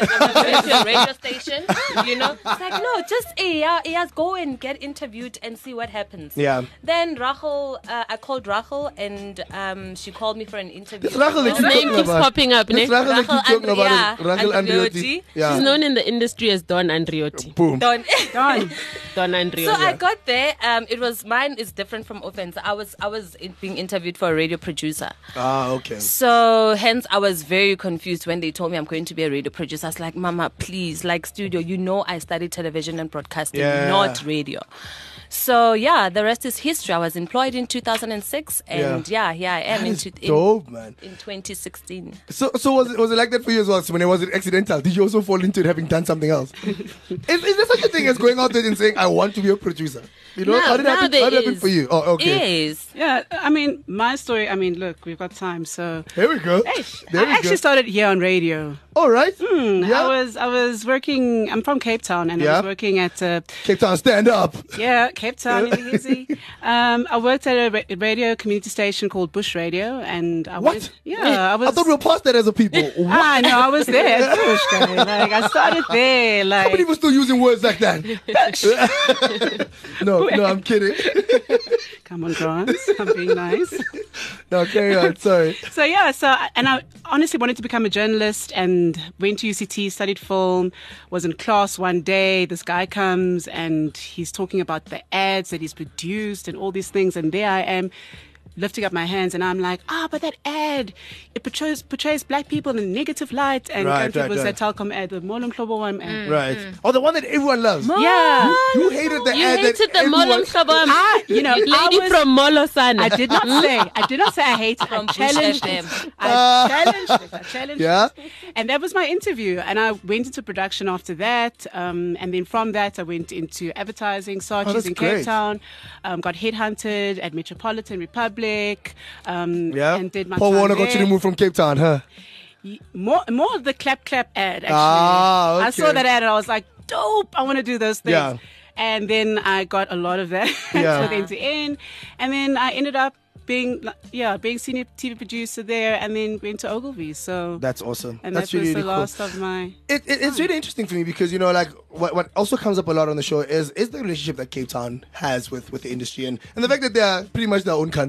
a radio station, you know? It's like, no, just uh, yeah, yeah, go and get interviewed and see what happens. Yeah. Then Rachel, uh, I called Rachel and um, she called me for an interview. This Rachel that His you name talking keeps about. popping up, This ne? Rachel that you Rachel talking Andri- about yeah, is Rachel Andriotti. Andriotti. Yeah. She's known in the industry as Don Andriotti. Boom. Don't. Done. Don Andriotti. So I got there. Um, it was mine is different from offense. I was I was in- being interviewed for a radio producer. Ah, okay. So hence I was very confused when they told me I'm going to be a radio producer. I was like, Mama, please, like studio. You know, I studied television and broadcasting, Yeah. not radio. So yeah, the rest is history. I was employed in two thousand six, and yeah, here I am That in, is two- in, dope, man. in twenty sixteen. So, so was it was it like that for you as well? So when it was it accidental? Did you also fall into it having done something else? is, is there such a thing as going out there and saying I want to be a producer? You know, No, how did it now happen? there How did it happen is. for you? Oh, okay. Yes. Yeah, I mean, my story, I mean, look, we've got time, so. Here we go. There I we actually go. started here on radio. All right. Hmm, Yeah. I was I was working, I'm from Cape Town, and I Yeah. was working at, uh, Cape Town, stand up. yeah, Cape Town, easy. Um, I worked at a ra- radio community station called Bush Radio, and I What? went, yeah, I was. I thought we were past that as a people. What? Ah, no, I was there at Bush, guy. Like, I started there, How like. many people still using words like that? no, no, I'm kidding. Come on, Grant. I'm being nice. No, carry on. Sorry. So yeah, so and I honestly wanted to become a journalist and went to U C T, studied film, was in class one day. This guy comes and he's talking about the ads that he's produced and all these things, and there I am lifting up my hands and I'm like, ah, but that ad, it portrays portrays black people in a negative light. And Right, country right, was right. that Telkom ad, the Molum Klobo one. And Right. Oh, the one that everyone loves. yeah. You hated the You ad hated that the everyone... Molom Shabam. Ah, you know, I lady was- from Molo Sana. I did not say. I did not say I hate it. From I Bush challenged F M. it. I challenged it. I challenged Yeah? it. And that was my interview. And I went into production after that. Um, and then from that, I went into advertising, Oh, Saatchi's that's in great. Cape Town. Um, got headhunted at Metropolitan Republic. Um, Yeah? And did my Paul time Warner got you to there. move from Cape Town, huh? More, more of the clap clap ad, actually. Ah, I saw okay. that ad and I was like, dope, I want to do those things. Yeah. And then I got a lot of that Yeah. with end to end. And then I ended up being, yeah, being senior T V producer there and then went to Ogilvy. So, That's awesome. and That's that really, was really the cool. last of my. It, it, it's really interesting for me because, you know, like what, what also comes up a lot on the show is is the relationship that Cape Town has with, with the industry and, and the fact that they're pretty much their own country.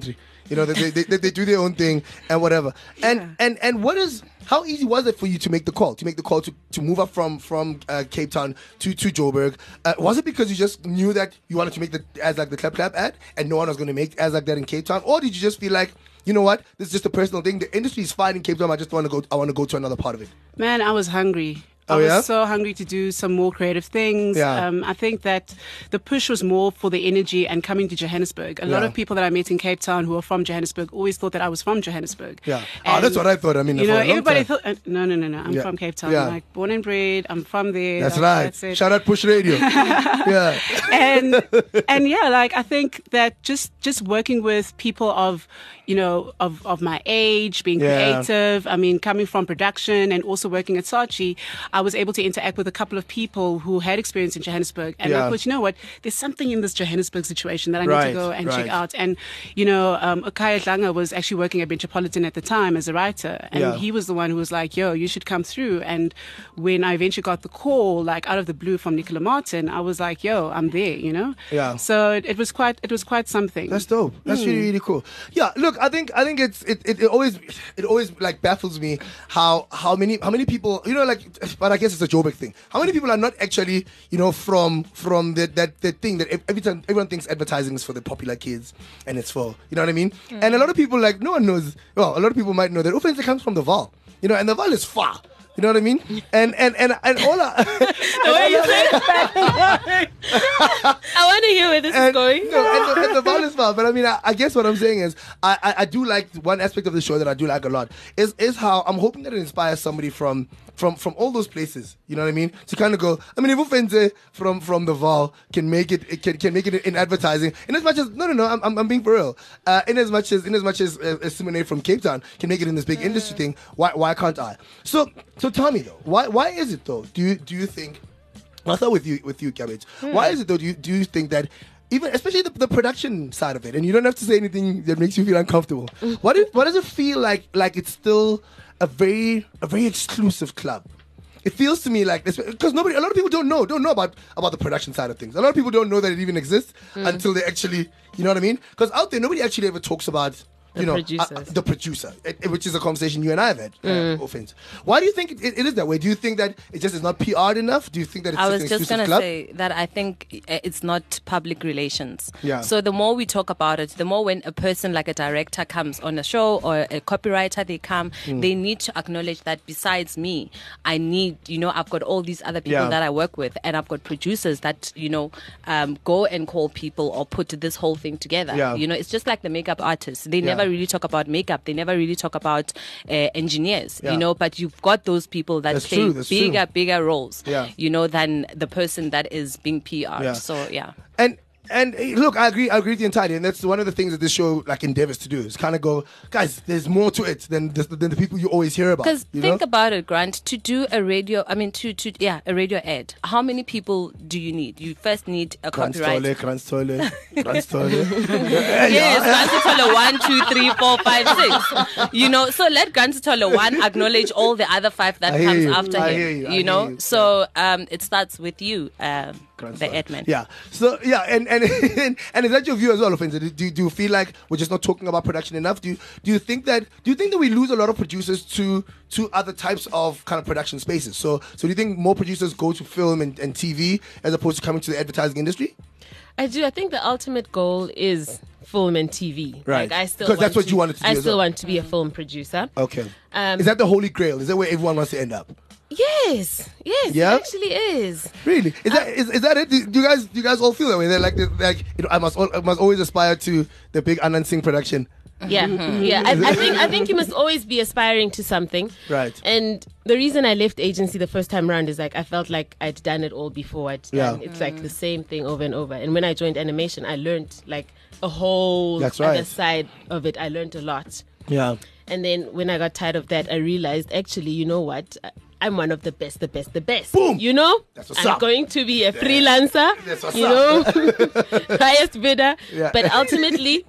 You know, they they, they, they do their own thing and whatever. And Yeah. and and what is how easy was it for you to make the call? To make the call to, to move up from from uh, Cape Town to to Joburg? Uh, was it because you just knew that you wanted to make the as like the clap clap ad, and no one was going to make as like that in Cape Town, or did you just feel like, you know what, this is just a personal thing? The industry is fine in Cape Town. I just want to go. I want to go to another part of it. Man, I was hungry. I Oh, was yeah? so hungry to do some more creative things. Yeah. Um, I think that the push was more for the energy and coming to Johannesburg. A lot Yeah. of people that I met in Cape Town who are from Johannesburg always thought that I was from Johannesburg. Yeah. Oh, that's what I thought. I mean, you for know, a long everybody time. thought, uh, no, no, no, no, I'm Yeah. from Cape Town. Yeah. Like, born and bred, I'm from there. That's Like, right. That's it. Shout out Push Radio. yeah. and and yeah, like I think that just just working with people of you know of of my age, being Yeah. creative. I mean, coming from production and also working at Saatchi, I was able to interact with a couple of people who had experience in Johannesburg, and Yeah. I thought, you know what, there's something in this Johannesburg situation that I need Right, to go and right. check out. And you know, um, Okaya Dlanga was actually working at Metropolitan at the time as a writer, and Yeah. he was the one who was like, "Yo, you should come through." And when I eventually got the call, like out of the blue from Nicola Martin, I was like, "Yo, I'm there," you know. Yeah. So it, it was quite it was quite something. That's dope. That's really really cool. Yeah. Look, I think I think it's it, it, it always it always like baffles me how how many how many people, you know, like, but I guess it's a Joburg thing. How many people are not actually, you know, from from the, that that thing that every time everyone thinks advertising is for the popular kids and it's for, you know what I mean? And a lot of people, like, no one knows. Well, a lot of people might know that Offense comes from the Val, you know, and the Val is far. You know what I mean? And and and and all I, The way you said it. I want to hear where this is and, going. No, and the, and the Val is far. But I mean, I, I guess what I'm saying is, I, I I do like one aspect of the show that I do like a lot is is how I'm hoping that it inspires somebody from from from all those places. You know what I mean? To kind of go. I mean, if Ufenze from from the Val can make it, it can can make it in advertising. In as much as no no no, I'm I'm, I'm being for real. Uh, in as much as in as much as uh, as Simone from Cape Town can make it in this big industry thing, why why can't I? So so tell me though, why why is it though? Do you do you think? I'll start with you with you, Cabbage. Why is it though? Do you do you think that even especially the, the production side of it, and you don't have to say anything that makes you feel uncomfortable. What it, what does it feel like? Like it's still a very a very exclusive club. It feels to me like this because nobody, a lot of people don't know, don't know about about the production side of things. A lot of people don't know that it even exists until they actually, you know what I mean? Because out there, nobody actually ever talks about. You The know, producers. uh, uh, the producer, it, it- which is a conversation you and I have had. Uh, offense. Why do you think it, it is that way? Do you think that it just is not P R'd enough? Do you think that it's I just was an just exclusive going to club? say that I think uh, it's not public relations. Yeah. So the more we talk about it, the more when a person like a director comes on a show or a copywriter, they come, Hmm. they need to acknowledge that besides me, I need, you know, I've got all these other people Yeah. that I work with, and I've got producers that, you know, um, go and call people or put this whole thing together. Yeah. You know, it's just like the makeup artists. They Yeah. never really talk about makeup. They never really talk about uh, engineers, Yeah. you know, but you've got those people that That's play true, that's true. bigger, bigger roles, Yeah. you know, than the person that is being P R'd. Yeah. So, yeah. And and eh, look, I agree. I agree with you entirely, and that's one of the things that this show like endeavors to do is kind of go, guys. There's more to it than the, than the people you always hear about. Because you think know? about it, Grant, to do a radio, I mean, to, to yeah, a radio ad, how many people do you need? You first need a Grant copyright. Stole, Grant Stole, Grant Stole. Yes, Grant one, two, three, four, five, six. You know, so let Grant one acknowledge all the other five that I hear comes you, after I him. hear you, I hear know, you. so um, it starts with you, um, Grant the Stole. admin. Yeah. So yeah, and and and is that your view as well, Offense? Do, do do you feel like we're just not talking about production enough? Do you do you think that do you think that we lose a lot of producers to to other types of kind of production spaces? So so do you think more producers go to film and, and T V as opposed to coming to the advertising industry? I do. I think the ultimate goal is film and T V. Right. Like I still 'Cause that's want what you wanted to do I as still well. want to be a film producer. Okay. Um, is that the holy grail? Is that where everyone wants to end up? Yes. Yes. Yeah? It actually is. Really? Is that is, is that it? Do, do you guys do you guys all feel that way? They're like they're like you know I must al- I must always aspire to the big Anand Singh production. Yeah, yeah. I, I think I think you must always be aspiring to something. Right. And the reason I left agency the first time around is like I felt like I'd done it all before. I'd done, Yeah. It's like the same thing over and over. And when I joined animation, I learned like a whole That's other right. side of it. I learned a lot. Yeah. And then when I got tired of that, I realized actually, you know what? I- I'm one of the best, the best, the best. Boom. You know? That's what's I'm up. going to be a freelancer. That's what's you up. know? Highest bidder. Yeah. But ultimately,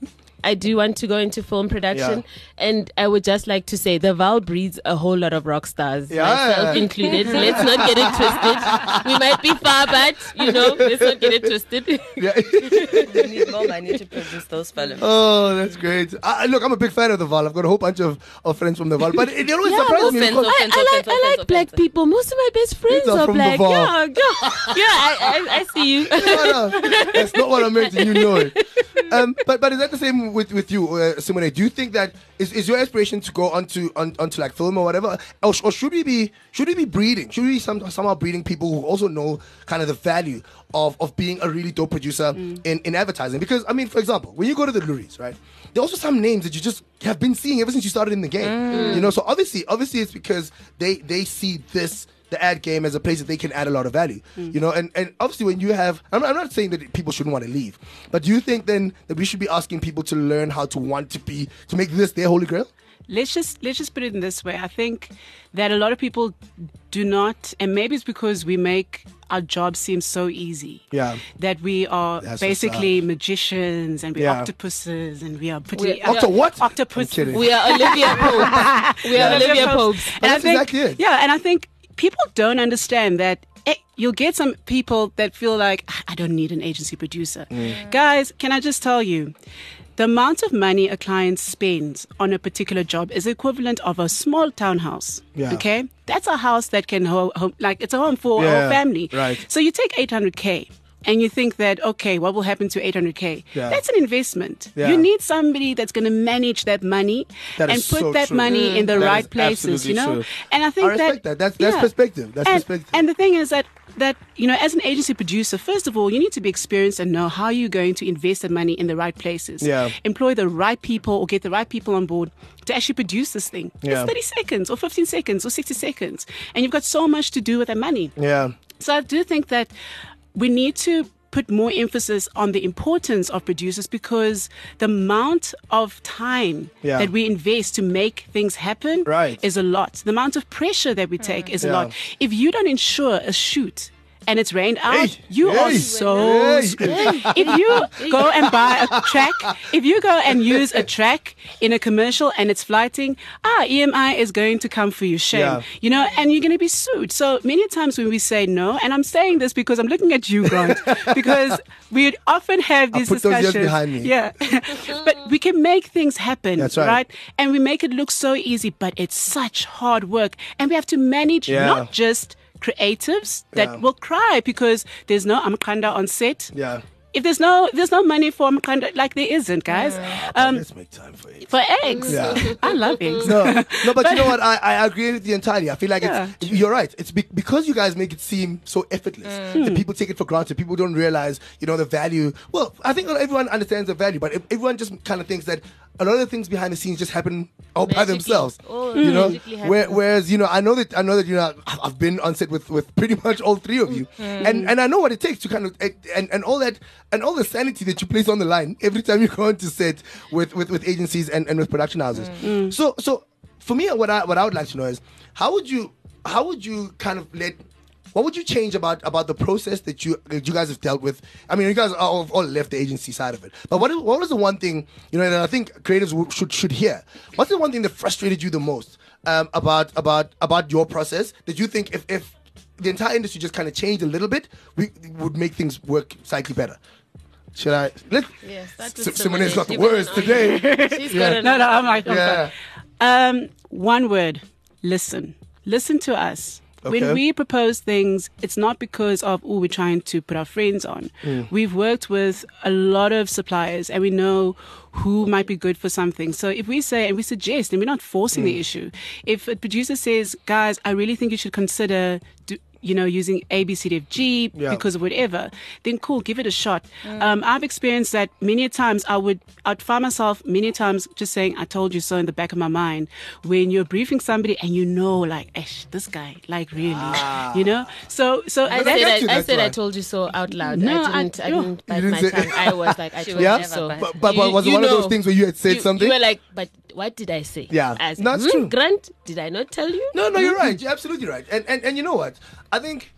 I do want to go into film production, and I would just like to say the Val breeds a whole lot of rock stars, Yeah. myself included. Let's not get it twisted. We might be far, but you know, let's not get it twisted. Yeah. We need more money to produce those films. Oh, that's great. Uh, look, I'm a big fan of the Val. I've got a whole bunch of, of friends from the Val, but it, it always Yeah, surprises me. offense, Because, I, offense, I like offense, I like offense, black offense. people. Most of my best friends are are from the black. Val. Yeah, yeah, yeah. I, I, I see you. no, no, that's not what I meant, and you know it. Um, but but is that the same with with you, uh, Simone? Do you think that is, is your aspiration to go onto on, onto like film or whatever, or, or should we be should we be breeding? Should we be some, somehow breeding people who also know kind of the value of, of being a really dope producer Mm. in, in advertising? Because I mean, for example, when you go to the Luries, right, there are also some names that you just have been seeing ever since you started in the game. Mm. You know, so obviously, obviously, it's because they they see this. The ad game as a place that they can add a lot of value, you know, and, and obviously when you have, I'm, I'm not saying that people shouldn't want to leave, but do you think then that we should be asking people to learn how to want to be, to make this their holy grail? Let's just let's just put it in this way. I think that a lot of people do not, and maybe it's because we make our job seem so easy. Yeah. That we are That's what's basically magicians and we're Yeah. octopuses and we are We- uh, Octo what? I'm octopuses. kidding. We are Olivia Pope. We are Olivia Pope. But that's exactly it. Yeah, and I think people don't understand that eh, you'll get some people that feel like, "Ah, I don't need an agency producer. Mm. Guys, can I just tell you, the amount of money a client spends on a particular job is equivalent of a small townhouse. Yeah. Okay? That's a house that can, ho- ho- like, it's a home for a Yeah, whole family. right. So you take eight hundred K. And you think that, okay, what will happen to eight hundred K? Yeah. That's an investment. Yeah. You need somebody that's going to manage that money That and is put so that true. money in the That right is places, you absolutely know? true. And I think I respect that. That's- that's perspective. That's and, perspective. And the thing is that, that, you know, as an agency producer, first of all, you need to be experienced and know how you're going to invest that money in the right places. Yeah. Employ the right people or get the right people on board to actually produce this thing. Yeah. It's thirty seconds or fifteen seconds or sixty seconds. And you've got so much to do with that money. Yeah. So I do think that we need to put more emphasis on the importance of producers because the amount of time Yeah. that we invest to make things happen Right. is a lot. The amount of pressure that we take is a Yeah. lot. If you don't ensure a shoot and it's rained out, Hey, you are hey, so hey. screwed. If you go and buy a track, if you go and use a track in a commercial and it's flighting, ah, E M I is going to come for you, shame. Yeah. You know, and you're going to be sued. So many times when we say no, and I'm saying this because I'm looking at you, Grant, because we often have these put those years discussions. behind me. Yeah. But we can make things happen. That's right. And we make it look so easy, but it's such hard work. And we have to manage Yeah. not just creatives that Yeah. will cry because there's no Amkanda on set. Yeah. If there's no there's no money for Amkanda, like there isn't, guys. Um, Let's make time for it. for eggs. Yeah. I love eggs. No, no, but you know what? I, I agree with you entirely. I feel like Yeah. it's you're right. It's be- because you guys make it seem so effortless that people take it for granted. People don't realize, you know, the value. Well, I think not everyone understands the value, but ev- everyone just kind of thinks that a lot of things behind the scenes just happen all by Magically. themselves. Oh, you know, magically happen. Where, whereas you know, I know that I know that you know I've I've been on set with, with pretty much all three of you, and and I know what it takes to kind of and, and all that and all the sanity that you place on the line every time you go into set with, with, with agencies and, and with production houses. So so for me, what I what I would like to know is how would you how would you kind of let what would you change about about the process that you that you guys have dealt with? I mean, you guys are all, all left the agency side of it, but what is, what was the one thing you know that I think creatives w- should should hear? What's the one thing that frustrated you the most um, about about about your process that you think if if the entire industry just kind of changed a little bit, we would make things work slightly better? Should I? Let, Yes, that S- was Simone's got the You've got words an today. argument. She's got an No, no, I'm like, I'm Yeah. fine. Um, one word, listen. Listen to us. Okay. When we propose things, it's not because of, oh, we're trying to put our friends on. Mm. We've worked with a lot of suppliers and we know who might be good for something. So if we say, and we suggest, and we're not forcing Mm. the issue, if a producer says, guys, I really think you should consider do, you know, using A, B, C, D, F, G Yeah. because of whatever, then cool, give it a shot. Um, I've experienced that many times. I would, I'd find myself many times just saying, I told you so in the back of my mind. When you're briefing somebody and you know, like, Esh, this guy, like really, you know? So, so I But I said, get you, I, I, that's said why. I told you so out loud. No, I didn't. I, I- no. didn't bite You didn't my say- tongue. I was like, I She told would Yeah? you never so. bite. But, but, You- but was it you one of know. those things where you had said you, something? You were like, but what did I say? Yeah. As, No, it's "Hmm, true. Grant, did I not tell you? No, no, you're right. You're absolutely right. And and, and you know what? I think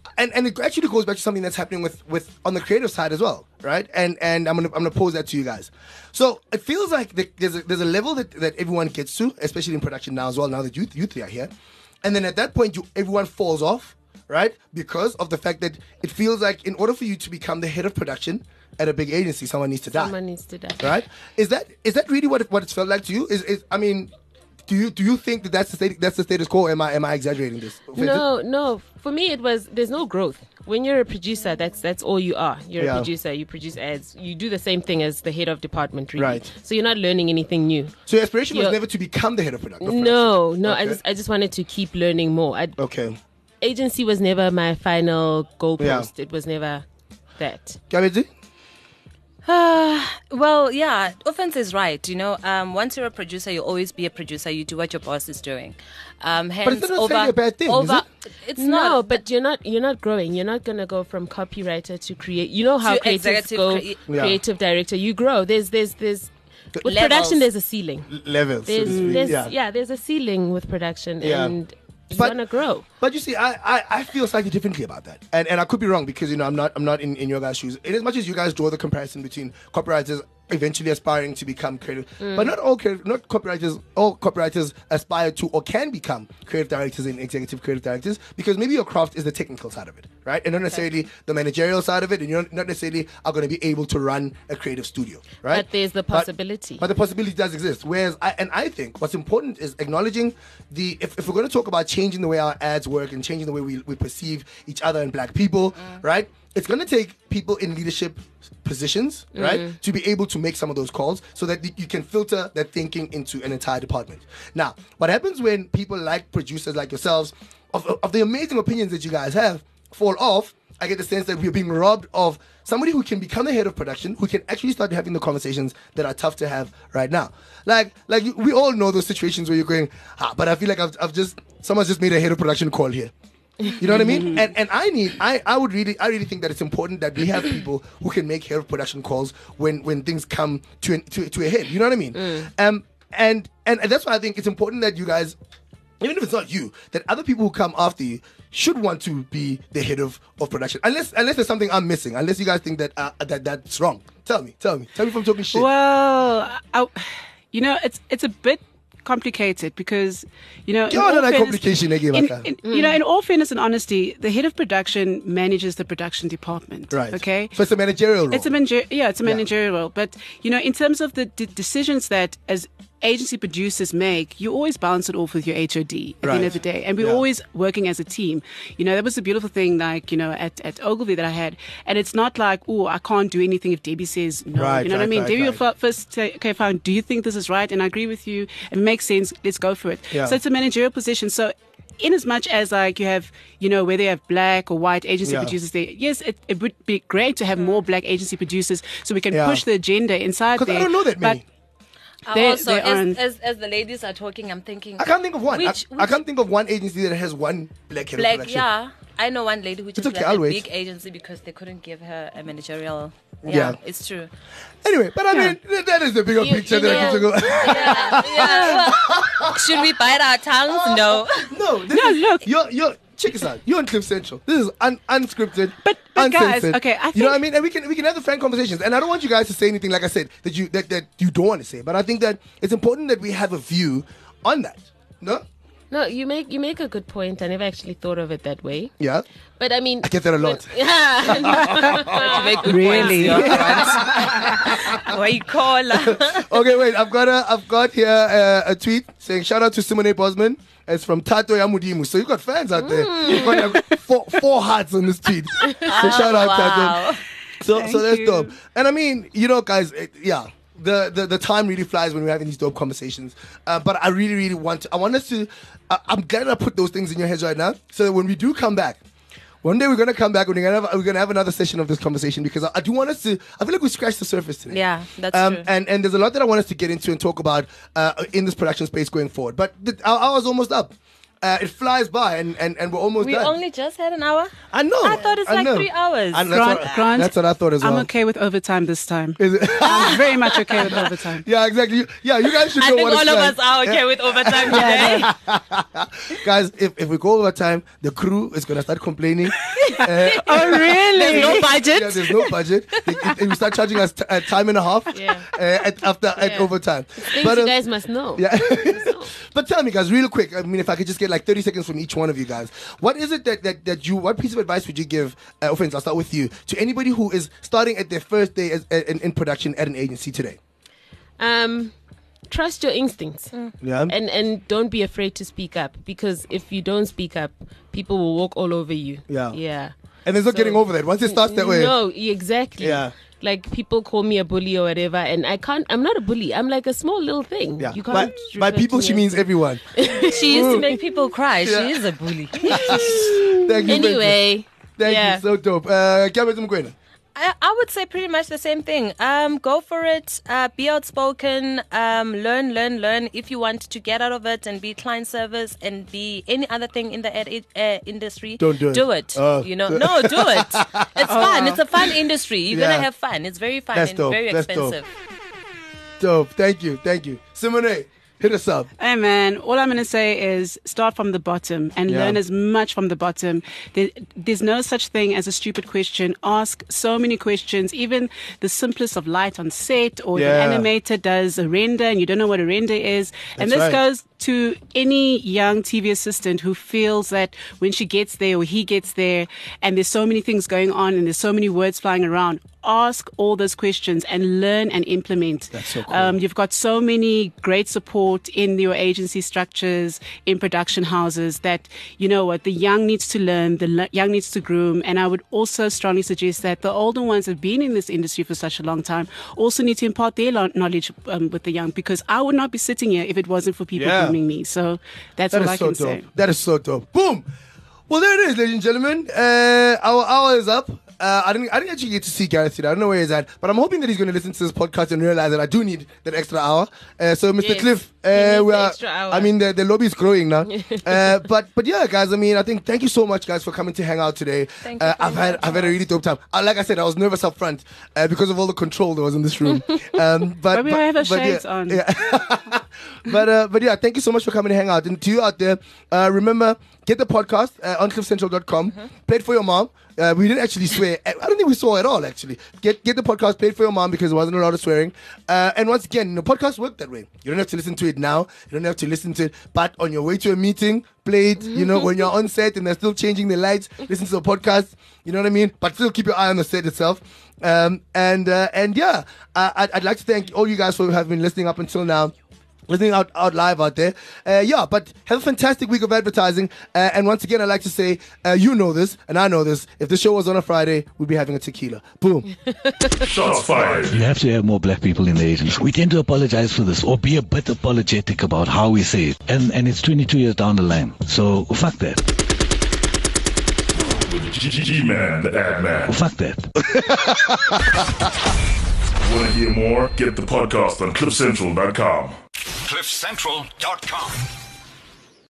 and and it actually goes back to something that's happening with with on the creative side as well, right? And and I'm gonna I'm gonna pose that to you guys. So it feels like the, there's a, there's a level that, that everyone gets to, especially in production now as well. Now that you you three are here, and then at that point, you everyone falls off, right? Because of the fact that it feels like in order for you to become the head of production at a big agency, someone needs to die. Someone needs to die. Right? Is that is that really what it, what it's felt like to you? Is is I mean. Do you do you think that that's the state, that's the status quo? Am I am I exaggerating this? No, no. For me, it was there's no growth. When you're a producer, that's that's all you are. You're Yeah. a producer. You produce ads. You do the same thing as the head of department, really. Right. So you're not learning anything new. So your aspiration was You're- never to become the head of production. No, no. I Okay. just I just wanted to keep learning more. I, Okay. Agency was never my final goalpost. Yeah. It was never that. Kabezi? Uh, well, yeah, offense is right. You know, um, once you're a producer, you'll always be a producer. You do what your boss is doing. Um, hence, But it's not over, necessarily a bad thing, is over, it? It's no, not. but you're not you're not growing. You're not gonna go from copywriter to create. You know how To creatives executive go, crea- Yeah. creative director. You grow. There's there's there's with Levels. production. There's a ceiling. Levels. so There's, to speak. there's yeah. yeah. There's a ceiling with production, Yeah. and you But- wanna grow. But you see, I, I, I feel slightly differently about that, and and I could be wrong because you know I'm not I'm not in, in your guys' shoes. In as much as you guys draw the comparison between copywriters eventually aspiring to become creative, Mm. but not all creative, not copywriters, all copywriters aspire to or can become creative directors and executive creative directors because maybe your craft is the technical side of it, right, and not necessarily the managerial side of it, and you're not necessarily are going to be able to run a creative studio, right? But there's the possibility. But, but the possibility does exist. Whereas, I, and I think what's important is acknowledging the. If, if we're going to talk about changing the way our ads work and changing the way we, we perceive each other and black people, right? It's going to take people in leadership positions, right, to be able to make some of those calls so that y- you can filter that thinking into an entire department. Now, what happens when people like producers like yourselves, of, of the amazing opinions that you guys have, fall off? I get the sense that we're being robbed of somebody who can become the head of production, who can actually start having the conversations that are tough to have right now. Like, like you- we all know those situations where you're going, ah, but I feel like I've, I've just, someone's just made a head of production call here. You know what I mean? And and I need, I, I would really, I really think that it's important that we have people who can make head of production calls when, when things come to, an, to to a head. You know what I mean? Um, and, and and that's why I think it's important that you guys, even if it's not you, that other people who come after you should want to be the head of, of production. Unless unless there's something I'm missing. Unless you guys think that uh, that that's wrong. Tell me, tell me, tell me if I'm talking shit. Well, I, you know, it's it's a bit complicated because, you know, in Yo, all no, no, fairness- complication, eh, in- Gibaka. in- you know, in all fairness and honesty, the head of production manages the production department. Right. Okay. So it's a managerial role. It's a manager, yeah, it's a Yeah. managerial role. But you know, in terms of the d- decisions that as agency producers make, you always bounce it off with your H O D at the end Right. of the day, and we're Yeah. always working as a team. You know, that was the beautiful thing, like you know, at at Ogilvy that I had, and it's not like, oh, I can't do anything if Debbie says no. Right, you know what I right, mean? right, Debbie will right. f- first say, okay, fine. Do you think this is right? And I agree with you. If it makes sense, let's go for it. Yeah. So it's a managerial position. So. In as much as like you have, you know, whether you have black or white agency Yeah. producers there, yes, it, it would be great to have more black agency producers so we can Yeah. push the agenda inside Because there. I don't know that But many. Uh, They- also, they as, aren't- as as the ladies are talking, I'm thinking. I can't think of one. I- Which, I, which can't think of one agency that has one black head of black, production. yeah. I know one lady who just okay, left I'll a wait. big agency because they couldn't give her a managerial. Yeah. Yeah, it's true. Anyway, but I mean, th- that is the bigger You- picture you that I know- keep to go. Yeah, yeah. Well, should we bite our tongues? No. No, this No, is, look. You're, you're, check this out. You're on Cliff Central. This is un, unscripted, But- but guys, uncensored. okay, I you know what I think- mean? And we can we can have the frank conversations. And I don't want you guys to say anything, like I said, that you that, that you don't want to say. But I think that it's important that we have a view on that. No? No, you make you make a good point. I never actually thought of it that way. Yeah. But I mean, I get that a lot. Yeah. Make good Really? points, Why you call her? Okay, wait. I've got a I've got here uh, a tweet saying shout out to Simone Bosman. It's from Tato Yamudimu. So you got fans out there. You've got like, four, four hearts on this tweet. So shout out Tato. Wow. So, Thank so that's you. dope. And I mean, you know, guys, it, yeah, the, the the time really flies when we're having these dope conversations. Uh, but I really, really want to. I want us to. I, I'm glad I put those things in your heads right now, so that when we do come back, one day we're gonna come back and we're gonna have we're gonna have another session of this conversation because I, I do want us to. I feel like we scratched the surface today. Yeah, that's um, true. And and there's a lot that I want us to get into and talk about uh, in this production space going forward. But the, our hour's almost up. Uh, it flies by, and, and, and we're almost We done. only just had an hour. I know. I thought it's I like know. three hours. And that's, Grant, what, Grant, that's what I thought as well. I'm okay with overtime this time. Is it? I'm very much okay with overtime. Yeah, exactly. You- Yeah, you guys should I know think what all it's of like. us are okay with overtime today. Guys, if, if we go over time, the crew is going to start complaining. Uh, Oh, really? There's no budget. Yeah, there's no budget. They, they, we start charging us t- uh, time and a half Yeah. uh, at, after at Yeah. overtime. Things But, you uh, guys must know. yeah. But tell me, guys, real quick. I mean, if I could just get like thirty seconds from each one of you guys, what is it that that, that you? What piece of advice would you give? Uh, offense, I'll start with you. To anybody who is starting at their first day as, uh, in, in production at an agency today. Um, trust your instincts. Yeah. And and don't be afraid to speak up, because if you don't speak up, people will walk all over you. Yeah. Yeah. And there's no So- getting over that. Once it starts that way. No, exactly. Yeah. Like people call me a bully or whatever, and I can't. I'm not a bully. I'm like a small little thing. Yeah. You By, can't. by refer people, to she me means as- everyone. She used to make people cry. Yeah. She is a bully. Thank you. Anyway. Thank yeah. you. So dope. Uh, Gabby Mkwena. I, I would say pretty much the same thing. Um, go for it. Uh, be outspoken. Um, learn, learn, learn. If you want to get out of it and be client service and be any other thing in the ad uh, industry, Don't do it. Do it. Oh. You know, no, do it. It's fun. It's a fun industry. You're Yeah. gonna have fun. It's very fun That's and dope. very That's dope. expensive. Dope. Thank you. Thank you. Simone, hit us up. Hey man, all I'm going to say is start from the bottom and Yeah. learn as much from the bottom. There, there's no such thing as a stupid question. Ask so many questions. Even the simplest of light on set, or Yeah. the animator does a render and you don't know what a render is. and That's this right. goes to any young T V assistant who feels that when she gets there or he gets there and there's so many things going on and there's so many words flying around, ask all those questions and learn and implement. That's so cool. Um, you've got so many great support in your agency structures, in production houses, that, you know what, the young needs to learn, the le- young needs to groom. And I would also strongly suggest that the older ones that have been in this industry for such a long time also need to impart their lo- knowledge um, with the young, because I would not be sitting here if it wasn't for people Yeah. grooming me. So that's That all is I so can dope. say. That is so dope. Boom. Well, there it is, ladies and gentlemen. Uh, our hour is up. Uh, I didn't. I didn't actually get to see Gareth today. I don't know where he's at, but I'm hoping that he's going to listen to this podcast and realize that I do need that extra hour. Uh, so, Mister Yes, Cliff, he uh, needs we the are. extra hour. I mean, the, the lobby is growing now. uh, but but yeah, guys. I mean, I think thank you so much, guys, for coming to hang out today. Thank you uh, for I've had I've had a really dope time. Uh, like I said, I was nervous up front uh, because of all the control that was in this room. Um, but But we have our but shades yeah, on. Yeah. but uh, but yeah, thank you so much for coming to hang out. And to you out there, uh, remember, get the podcast uh, on cliff central dot com. Mm-hmm. Play it for your mom. Uh, we didn't actually swear. I don't think we saw at all, actually. Get get the podcast, play it for your mom, because there wasn't a lot of swearing. Uh, and once again, the podcast work that way. You don't have to listen to it now. You don't have to listen to it. But on your way to a meeting, play it. You know, when you're on set and they're still changing the lights, listen to the podcast. You know what I mean? But still keep your eye on the set itself. Um, and uh, and yeah, uh, I'd, I'd like to thank all you guys for having been listening up until now. Listening out, out live out there. Uh, yeah, but have a fantastic week of advertising. Uh, and once again, I'd like to say, uh, you know this, and I know this. If the show was on a Friday, we'd be having a tequila. Boom. Shots fired. You have to have more black people in the agency. We tend to apologize for this, or be a bit apologetic about how we say it. And and it's twenty-two years down the line. So fuck that. G-Man, the ad man. Fuck that. Want to hear more? Get the podcast on cliff central dot com. cliff central dot com.